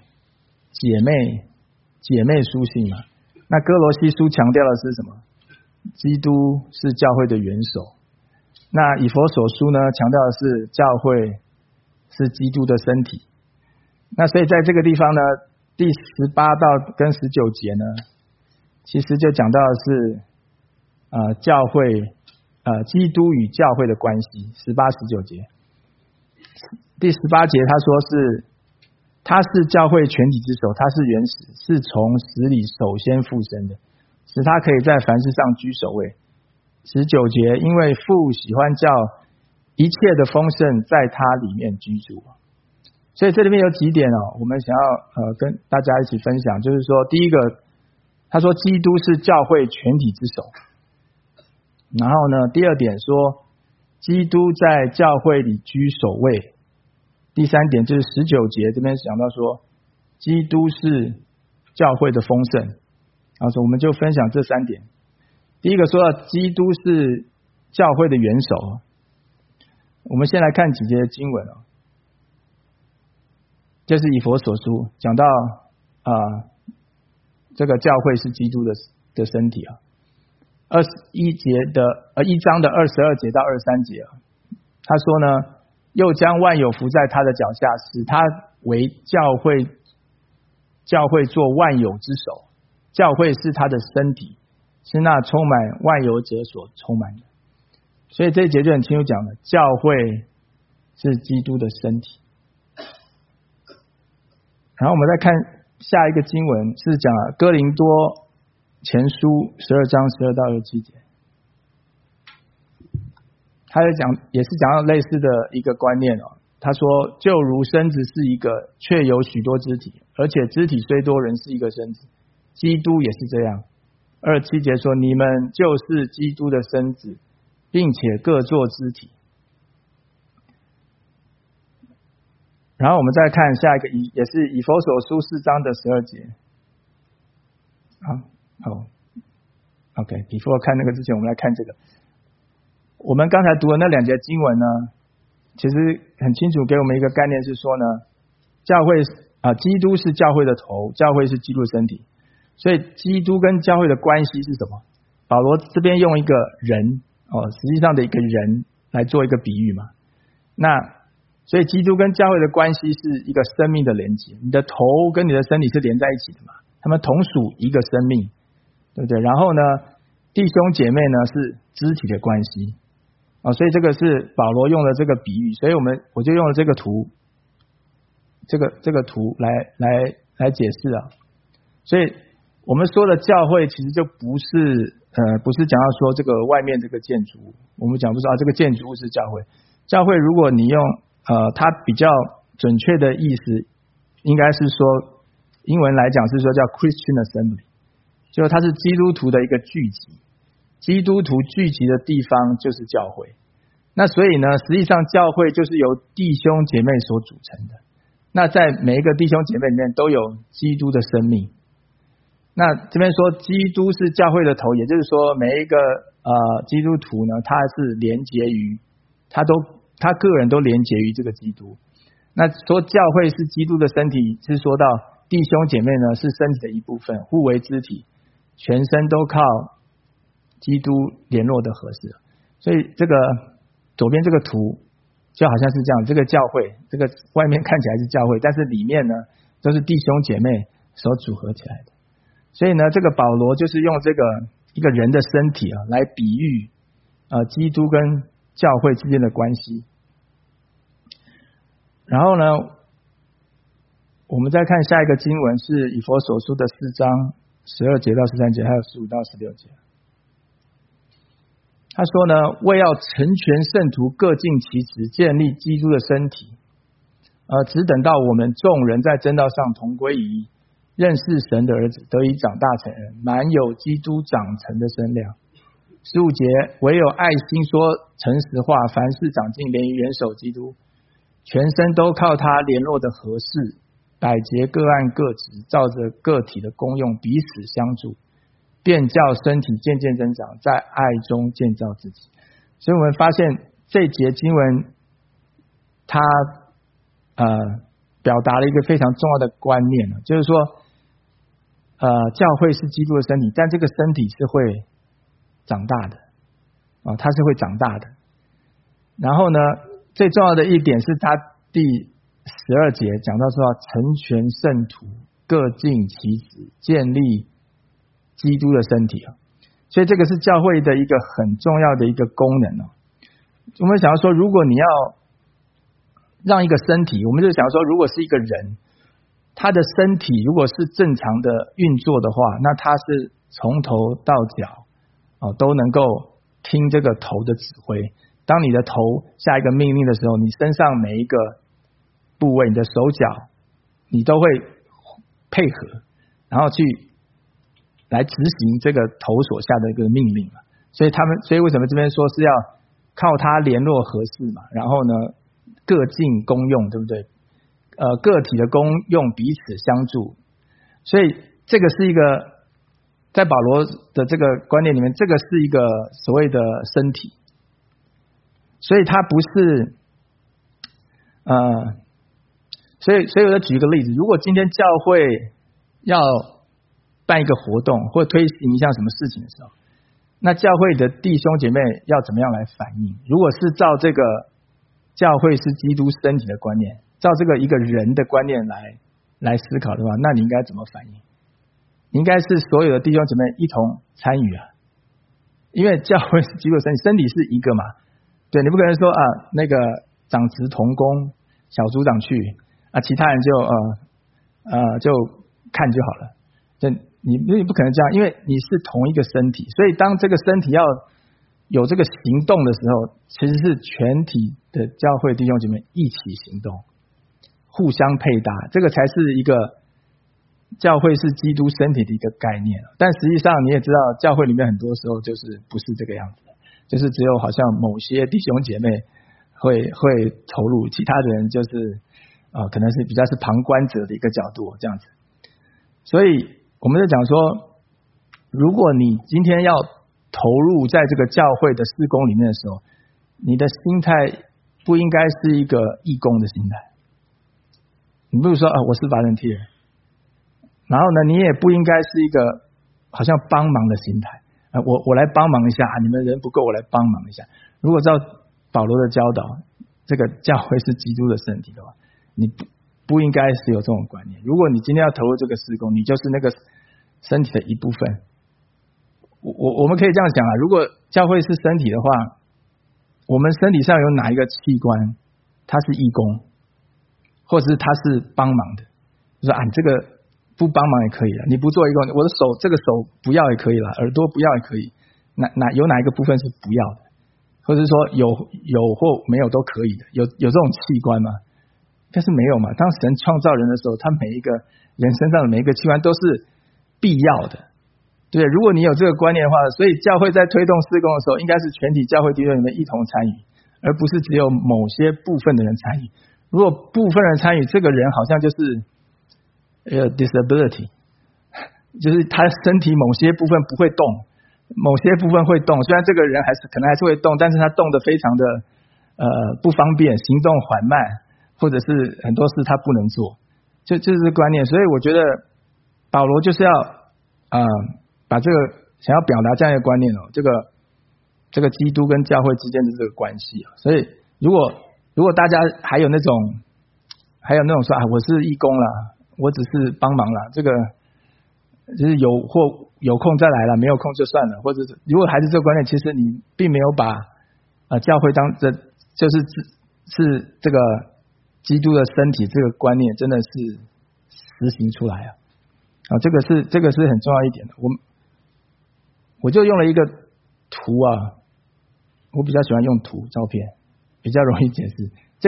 姐妹书信嘛。那哥罗西书强调的是什么？基督是教会的元首。那以弗所书呢，强调的是教会是基督的身体。那所以在这个地方呢，第18到跟19节呢，其实就讲到的是教会基督与教会的关系，18、19节。第18节他说他是教会全体之首，他是原始，是从死里首先复生的，使他可以在凡事上居首位。19节，因为父喜欢叫一切的丰盛在他里面居住。所以这里面有几点我们想要跟大家一起分享，就是说第一个，他说基督是教会全体之首。然后呢，第2点说基督在教会里居首位。第3点就是19节这边讲到说基督是教会的丰盛。然后我们就分享这3点。第一个说到基督是教会的元首，我们先来看几节经文就是以弗所书讲到这个教会是基督的身体1章的22节到23节他说呢，又将万有伏在他的脚下，使他为教会教会做万有之首，教会是他的身体，是那充满万有者所充满的。所以这一节就很清楚讲了，教会是基督的身体。然后我们再看下一个经文，是讲哥林多前书12章12到27节，他在讲也是讲到类似的一个观念哦。他说，就如身子是一个，却有许多肢体，而且肢体虽多，仍是一个身子，基督也是这样。27节说，你们就是基督的身子，并且各作肢体。然后我们再看下一个，也是以弗所书4章的12节。好 ，OK，before 看那个之前，我们来看这个。我们刚才读的那2节经文呢，其实很清楚给我们一个概念，是说呢，教会基督是教会的头，教会是基督的身体。所以基督跟教会的关系是什么？保罗这边用一个人实际上的一个人来做一个比喻嘛。所以基督跟教会的关系是一个生命的连结，你的头跟你的身体是连在一起的嘛，他们同属一个生命，对不对？然后呢，弟兄姐妹呢是肢体的关系所以这个是保罗用的这个比喻，所以我就用了这个图，这个图来解释啊。所以我们说的教会其实就不是讲到说这个外面这个建筑物，我们讲不是这个建筑物是教会。教会如果你用它比较准确的意思，应该是说英文来讲是说叫 Christian Assembly， 就它是基督徒的一个聚集，基督徒聚集的地方就是教会。那所以呢，实际上教会就是由弟兄姐妹所组成的。那在每一个弟兄姐妹里面都有基督的生命。那这边说基督是教会的头，也就是说每一个基督徒呢，他是连结于他个人都连结于这个基督。那说教会是基督的身体，是说到弟兄姐妹呢是身体的一部分，互为肢体，全身都靠基督联络的合适。所以这个左边这个图就好像是这样，这个教会，这个外面看起来是教会，但是里面呢都是弟兄姐妹所组合起来的。所以呢，这个保罗就是用这个一个人的身体来比喻基督跟教会之间的关系。然后呢，我们再看下一个经文是以弗所书的4章12节到13节，还有15到16节。他说呢，为要成全圣徒，各尽其职，建立基督的身体，只等到我们众人在真道上同归于一，认识神的儿子，得以长大成人，满有基督长成的身量。15节，唯有爱心说诚实话，凡事长进，连于元首基督，全身都靠他联络的合适，百节各按各职，照着个体的功用彼此相助，便叫身体渐渐增长，在爱中建造自己。所以我们发现这节经文它表达了一个非常重要的观念，就是说教会是基督的身体，但这个身体是会长大的它是会长大的。然后呢，最重要的一点是他第12节讲到说，成全圣徒，各尽其职，建立基督的身体所以这个是教会的一个很重要的一个功能我们想要说，如果你要让一个身体，我们就想说，如果是一个人，他的身体如果是正常的运作的话，那他是从头到脚都能够听这个头的指挥。当你的头下一个命令的时候，你身上每一个部位，你的手脚，你都会配合，然后去来执行这个头所下的一个命令所以为什么这边说是要靠他联络合适嘛？然后呢，各尽功用，对不对？个体的功用彼此相助。所以这个是一个在保罗的这个观念里面，这个是一个所谓的身体。所以它不是所以我再举一个例子，如果今天教会要办一个活动或推行一项什么事情的时候，那教会的弟兄姐妹要怎么样来反应？如果是照这个教会是基督身体的观念，照这个一个人的观念来来思考的话，那你应该怎么反应？你应该是所有的弟兄姊妹一同参与啊，因为教会是基督的身体，身体是一个嘛，对，你不可能说那个长子同工，小组长去其他人就看就好了，就你不可能这样，因为你是同一个身体，所以当这个身体要有这个行动的时候，其实是全体的教会弟兄姐妹一起行动，互相配搭，这个才是一个教会是基督身体的一个概念。但实际上你也知道，教会里面很多时候就是不是这个样子的，就是只有好像某些弟兄姐妹会投入，其他的人就是可能是比较是旁观者的一个角度这样子。所以我们在讲说，如果你今天要投入在这个教会的事工里面的时候，你的心态不应该是一个义工的心态。你不是说我是volunteer，然后呢，你也不应该是一个好像帮忙的心态。我来帮忙一下你们人不够，我来帮忙一下。如果照保罗的教导，这个教会是基督的身体的话，你不应该是有这种观念。如果你今天要投入这个事工，你就是那个身体的一部分。我们可以这样想如果教会是身体的话，我们身体上有哪一个器官它是义工，或者是它是帮忙的，就说你这个不帮忙也可以了，你不做义工，我的手这个手不要也可以了，耳朵不要也可以，有哪一个部分是不要的，或者是说有或没有都可以的，有这种器官吗？但是没有嘛。当神创造人的时候，他每一个人身上的每一个器官都是必要的，对，如果你有这个观念的话，所以教会在推动事工的时候，应该是全体教会弟兄里面一同参与，而不是只有某些部分的人参与。如果部分人参与，这个人好像就是disability， 就是他身体某些部分不会动，某些部分会动，虽然这个人可能还是会动，但是他动得非常的不方便，行动缓慢，或者是很多事他不能做，就是这个观念。所以我觉得保罗就是要把这个想要表达这样一个观念这个基督跟教会之间的这个关系所以如果大家还有那种说我是义工啦，我只是帮忙啦，这个就是有空再来了，没有空就算了，或者是如果还是这个观念，其实你并没有把教会当就是这个基督的身体这个观念真的是实行出来这个是很重要一点的。我就用了一个图我比较喜欢用图照片，比较容易解释。这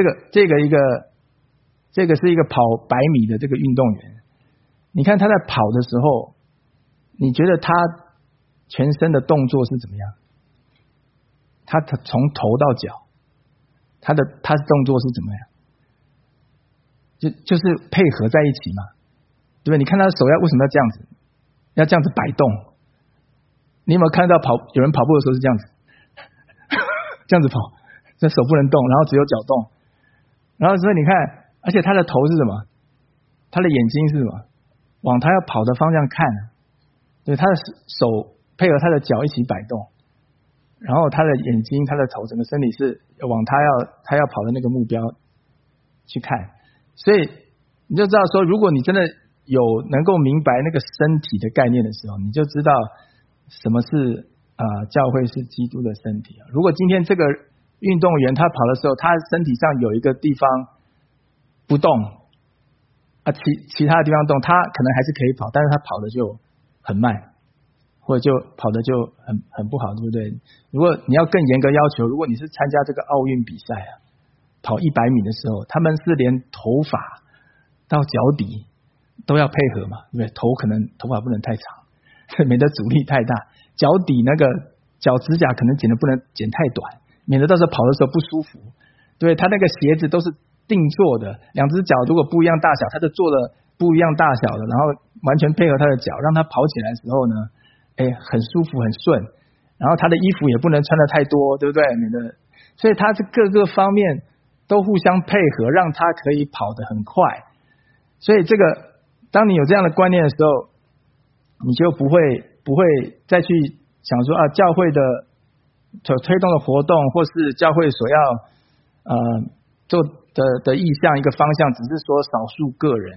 个是一个跑100米的这个运动员，你看他在跑的时候，你觉得他全身的动作是怎么样？他从头到脚，他的动作是怎么样？就是配合在一起嘛，对不对？你看他的手为什么要这样子？要这样子摆动？你有没有看到有人跑步的时候是这样子，这样子跑，这手不能动，然后只有脚动，然后所以你看，而且他的头是什么？他的眼睛是什么？往他要跑的方向看，对，他的手配合他的脚一起摆动，然后他的眼睛、他的头，整个身体是往他要跑的那个目标去看，所以你就知道说，如果你真的有能够明白那个身体的概念的时候，你就知道什么是教会是基督的身体。如果今天这个运动员他跑的时候，他身体上有一个地方不动其他的地方动，他可能还是可以跑，但是他跑的就很慢，或者就跑的就很不好，对不对？如果你要更严格要求，如果你是参加这个奥运比赛跑100米的时候，他们是连头发到脚底都要配合嘛，对不对？头发不能太长，免得阻力太大，脚底那个脚指甲可能剪不能剪太短，免得到时候跑的时候不舒服。对，他那个鞋子都是定做的，两只脚如果不一样大小，他就做的不一样大小的，然后完全配合他的脚，让他跑起来的时候呢，很舒服很顺。然后他的衣服也不能穿的太多，对不对？免得，所以他是各个方面都互相配合，让他可以跑得很快。所以这个，当你有这样的观念的时候，你就不会再去想说教会的推动的活动，或是教会所要做的意向一个方向，只是说少数个人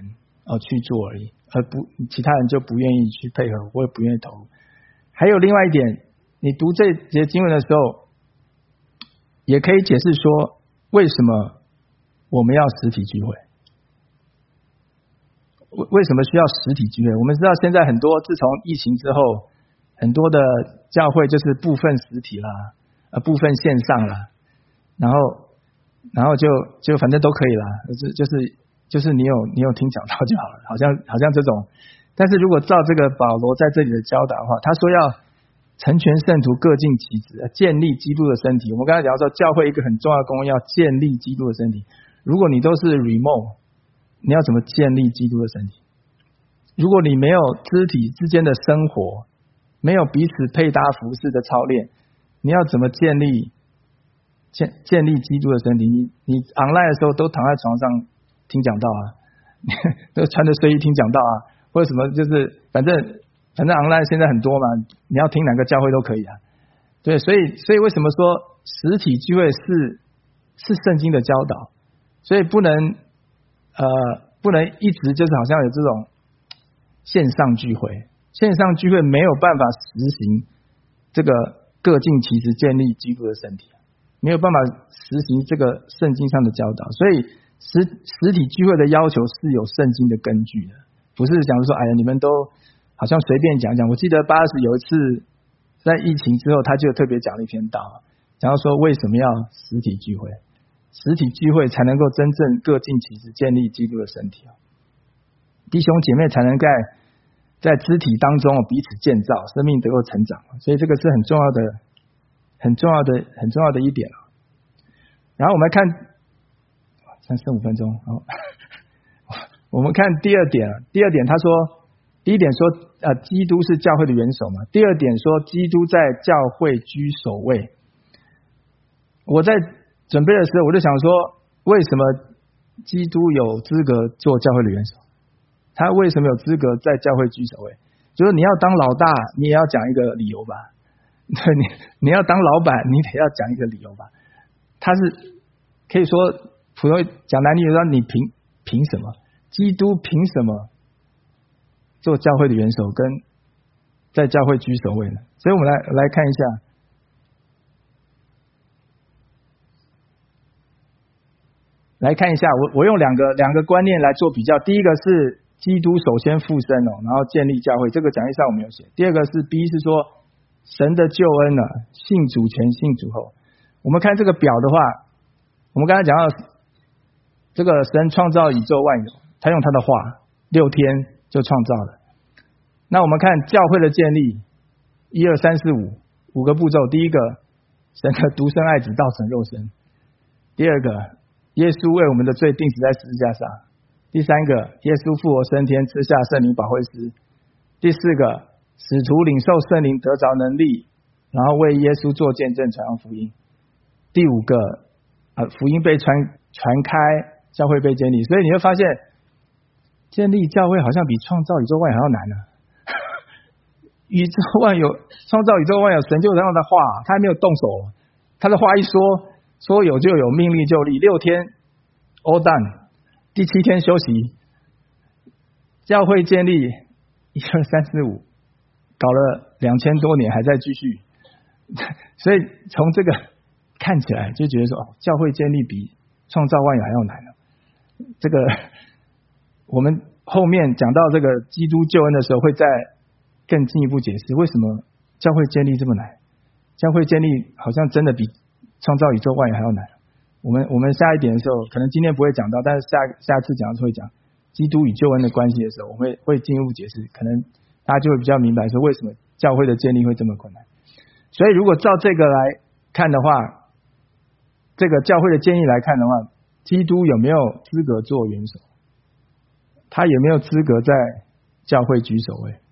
去做而已，而不其他人就不愿意去配合，或者不愿意投入。还有另外一点，你读这节经文的时候，也可以解释说为什么我们要实体聚会。为什么需要实体聚会？我们知道现在很多自从疫情之后，很多的教会就是部分实体啦，部分线上啦，然后就反正都可以啦，就是你有听讲道就好了，好像这种。但是如果照这个保罗在这里的教导的话，他说要成全圣徒，各尽其职，建立基督的身体。我们刚才讲说，教会一个很重要的功要建立基督的身体。如果你都是 remote， 你要怎么建立基督的身体？如果你没有肢体之间的生活，没有彼此配搭服侍的操练，你要怎么建立基督的身体？你 online 的时候都躺在床上听讲道啊，都穿着睡衣听讲道啊，或者什么，就是反正 online 现在很多嘛，你要听哪个教会都可以啊。对，所以为什么说实体聚会是圣经的教导？所以不能一直就是好像有这种线上聚会，线上聚会没有办法实行这个各尽其职建立基督的身体，没有办法实行这个圣经上的教导。所以实体聚会的要求是有圣经的根据的，不是讲说哎呀你们都好像随便讲讲。我记得巴士有一次在疫情之后，他就特别讲了一篇道，讲到说为什么要实体聚会，实体聚会才能够真正各尽其职建立基督的身体，弟兄姐妹才能在肢体当中彼此建造，生命得够成长。所以这个是很重要的一点。然后我们看剩5分钟，我们看第二点。他说，第一点说基督是教会的元首嘛，第二点说基督在教会居首位。我在准备的时候我就想说，为什么基督有资格做教会的元首？他为什么有资格在教会居首位？就是你要当老大，你也要讲一个理由吧。对，你要当老板，你得要讲一个理由吧。他是可以说普通讲难听的说，你凭什么？基督凭什么做教会的元首，跟在教会居首位呢？所以我们来看一下。我用两个观念来做比较。第一个是基督首先复生然后建立教会，这个讲义上我们有写。第二个是 B 是说神的救恩信主前信主后。我们看这个表的话，我们刚才讲到这个神创造宇宙万有，他用他的话6天就创造了。那我们看教会的建立1、2、3、4、5个步骤。第一个，神的独生爱子道成肉身。第二个，耶稣为我们的罪钉死在十字架上。第三个，耶稣复活升天，赐下圣灵保惠师。第四个，使徒领受圣灵得着能力，然后为耶稣做见证，传扬福音。第五个，福音被传开，教会被建立。所以你会发现，建立教会好像比创造宇宙万有还要难呢。宇宙万有，创造宇宙万有，神就让他的话，他还没有动手，他的话一说有就有，命立就立，6天 all done， 第7天休息。教会建立1、2、3、4、5，搞了2000多年还在继续。所以从这个看起来就觉得说，教会建立比创造万有还要难。这个我们后面讲到这个基督救恩的时候，会再更进一步解释为什么教会建立这么难。教会建立好像真的比创造宇宙万有还要难。我们下一点的时候，可能今天不会讲到，但是下次讲的时候会讲基督与救恩的关系的时候，我们会进一步解释，可能大家就会比较明白说为什么教会的建立会这么困难。所以如果照这个来看的话，这个教会的建议来看的话，基督有没有资格做元首？他有没有资格在教会居首位？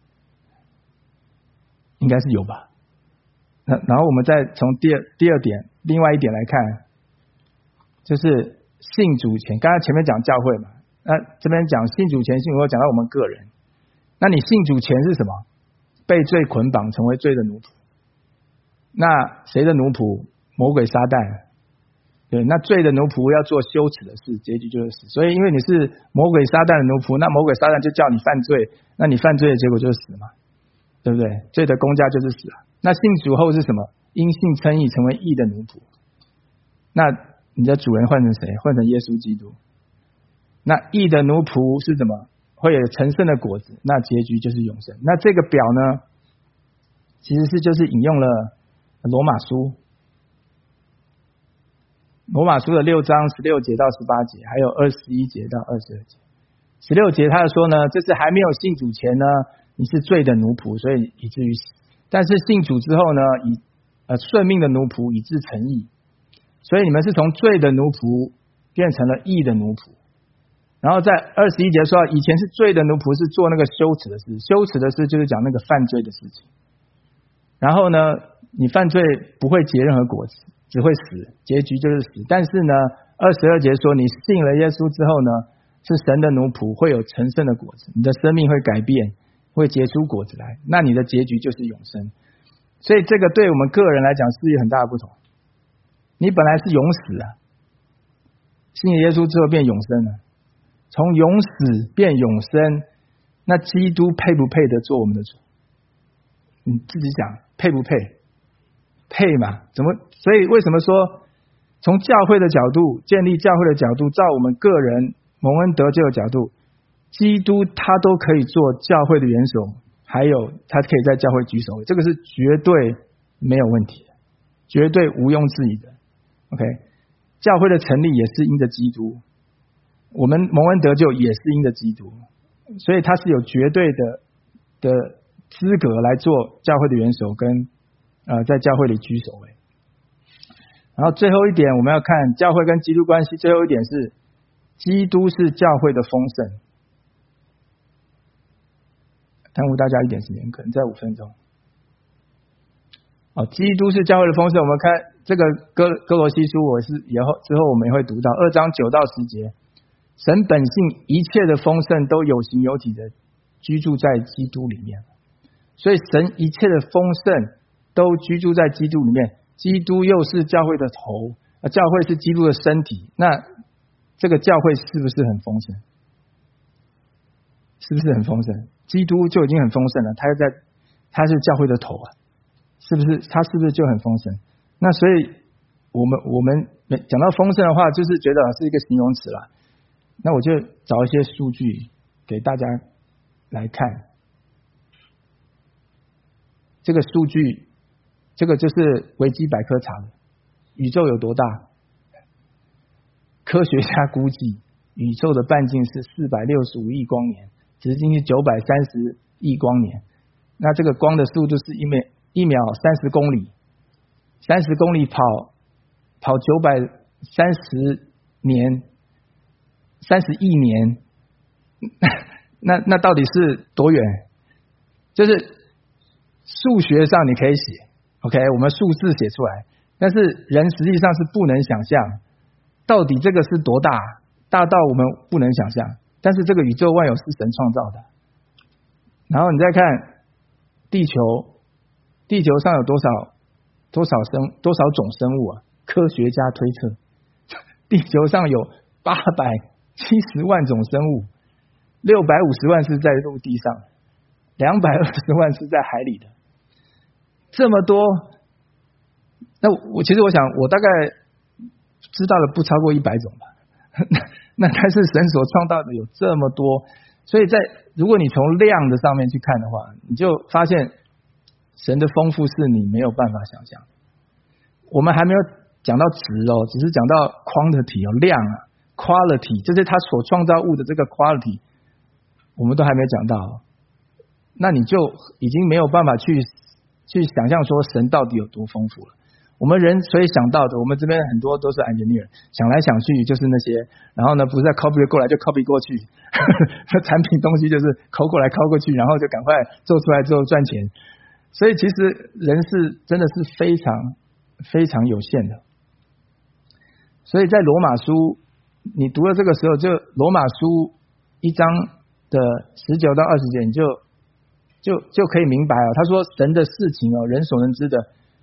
应该是有吧。然后我们再从第二点，另外一点来看，就是信主前，刚才前面讲教会嘛，那这边讲信主前信主后，讲到我们个人。那你信主前是什么？被罪捆绑，成为罪的奴仆。那谁的奴仆？魔鬼撒旦。 对，那罪的奴仆要做羞耻的事，结局就是死。所以因为你是魔鬼撒旦的奴仆，那魔鬼撒旦就叫你犯罪，那你犯罪的结果就是死嘛，对不对？罪的公价就是死啊。那信主后是什么？因信称义，成为义的奴仆。那你的主人换成谁？换成耶稣基督。那义的奴仆是什么？会有成圣的果子，那结局就是永生。那这个表呢，其实就是引用了罗马书的6章16节到18节，还有21节到22节。16节他说呢，这是还没有信主前呢，你是罪的奴仆，所以以至于死。但是信主之后呢，顺命的奴仆以致成义，所以你们是从罪的奴仆变成了义的奴仆。然后在21节说，以前是罪的奴仆，是做那个羞耻的事，羞耻的事就是讲那个犯罪的事情。然后呢，你犯罪不会结任何果子，只会死，结局就是死。但是呢，22节说，你信了耶稣之后呢，是神的奴仆，会有成圣的果子，你的生命会改变，会结出果子来，那你的结局就是永生。所以这个对我们个人来讲是有很大的不同。你本来是永死啊，信了耶稣之后变永生了，从永死变永生，那基督配不配得做我们的主？你自己想，配不配？配嘛？怎么？所以为什么说从教会的角度，建立教会的角度，照我们个人蒙恩得救的角度，基督他都可以做教会的元首，还有他可以在教会居首位，这个是绝对没有问题的，绝对毋庸置疑的。OK， 教会的成立也是因着基督，我们蒙恩得救也是因着基督，所以他是有绝对的资格来做教会的元首，跟在教会里居首位。然后最后一点，我们要看教会跟基督关系。最后一点是，基督是教会的丰盛。耽误大家一点时间，可能在5分钟。基督是教会的丰盛。我们看这个哥罗西书，之后我们也会读到2章9到10节。神本性一切的丰盛都有形有体的居住在基督里面，所以神一切的丰盛都居住在基督里面。基督又是教会的头，教会是基督的身体，那这个教会是不是很丰盛？是不是很丰盛？基督就已经很丰盛了，他是教会的头啊，是不是？他是不是就很丰盛？那所以我们讲到丰盛的话，就是觉得是一个形容词啦。那我就找一些数据给大家来看。这个数据，这个就是维基百科查的，宇宙有多大？科学家估计宇宙的半径是465亿光年，直径是930亿光年。那这个光的速度是1秒30公里，30公里跑930年，30亿年，那到底是多远？就是数学上你可以写 ，OK， 我们数字写出来，但是人实际上是不能想象，到底这个是多大，大到我们不能想象。但是这个宇宙万有是神创造的。然后你再看地球上有多少种生物啊？科学家推测，地球上有870万种生物，650万是在陆地上，220万是在海里的。这么多，那其实我想，我大概知道了不超过100种吧。那但是神所创造的有这么多，所以如果你从量的上面去看的话，你就发现神的丰富是你没有办法想象。我们还没有讲到值哦，只是讲到 quantity 量啊 ，quality 就是他所创造物的这个 quality， 我们都还没有讲到。那你就已经没有办法去想象说神到底有多丰富了。我们人所以想到的，我们这边很多都是 engineer， 想来想去就是那些，然后呢不是在 copy 过来就 copy 过去，产品东西就是抠过来抠过去，然后就赶快做出来之后赚钱。所以其实人是真的是非常非常有限的。所以在罗马书你读了这个时候，就罗马书1章的19到20节，你就可以明白他说神的事情人所能知的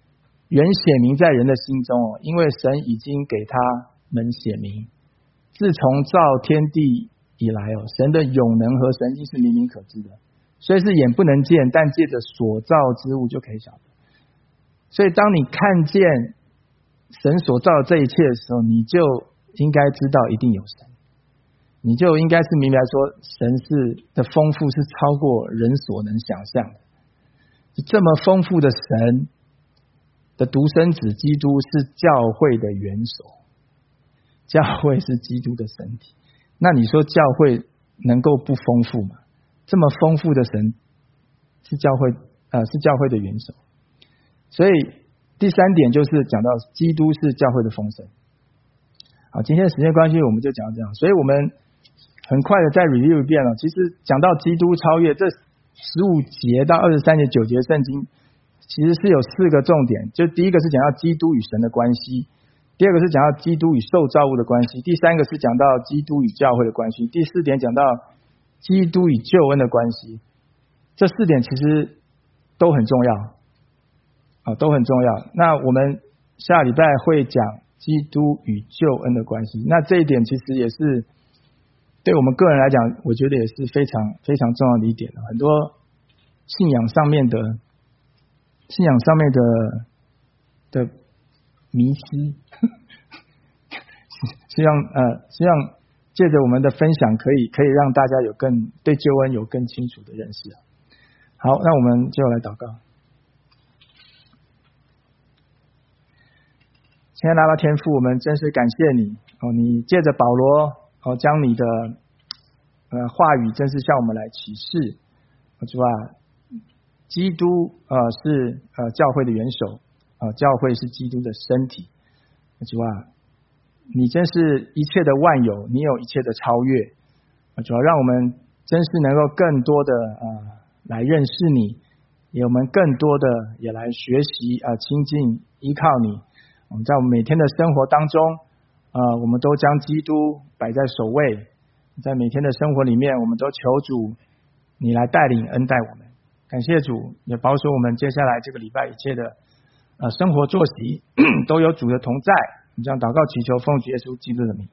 原显明在人的心中哦，因为神已经给他们显明。自从造天地以来哦，神的永能和神性是明明可知的，虽是眼不能见，但借着所造之物就可以晓得。所以当你看见神所造的这一切的时候，你就应该知道一定有神，你就应该是明白说神是的丰富是超过人所能想象的。这么丰富的神的独生子基督是教会的元首，教会是基督的身体，那你说教会能够不丰富吗？这么丰富的神是教会的元首。所以第三点就是讲到基督是教会的丰盛。好，今天时间关系我们就讲到这样，所以我们很快的再 review 一遍了。其实讲到基督超越，这15节到23节9节圣经其实是有4个重点，就第一个是讲到基督与神的关系，第二个是讲到基督与受造物的关系，第三个是讲到基督与教会的关系，第4点讲到基督与救恩的关系。这4点其实都很重要，都很重要。那我们下礼拜会讲基督与救恩的关系，那这一点其实也是对我们个人来讲，我觉得也是非常非常重要的一点。很多信仰上面的迷思，希望借着我们的分享可以让大家对救恩有更清楚的认识。好，那我们就来祷告。亲爱的阿爸天父，我们真是感谢你你借着保罗将你的话语真是向我们来启示。主啊，基督是教会的元首，教会是基督的身体。主啊，你真是一切的万有，你有一切的超越。主啊，让我们真是能够更多的来认识你，也我们更多的也来学习亲近依靠你。我们在我们每天的生活当中我们都将基督摆在首位，在每天的生活里面，我们都求主你来带领恩待我们。感谢主，也保守我们接下来这个礼拜一切的生活作息都有主的同在。我们将祷告祈求奉主耶稣基督的名，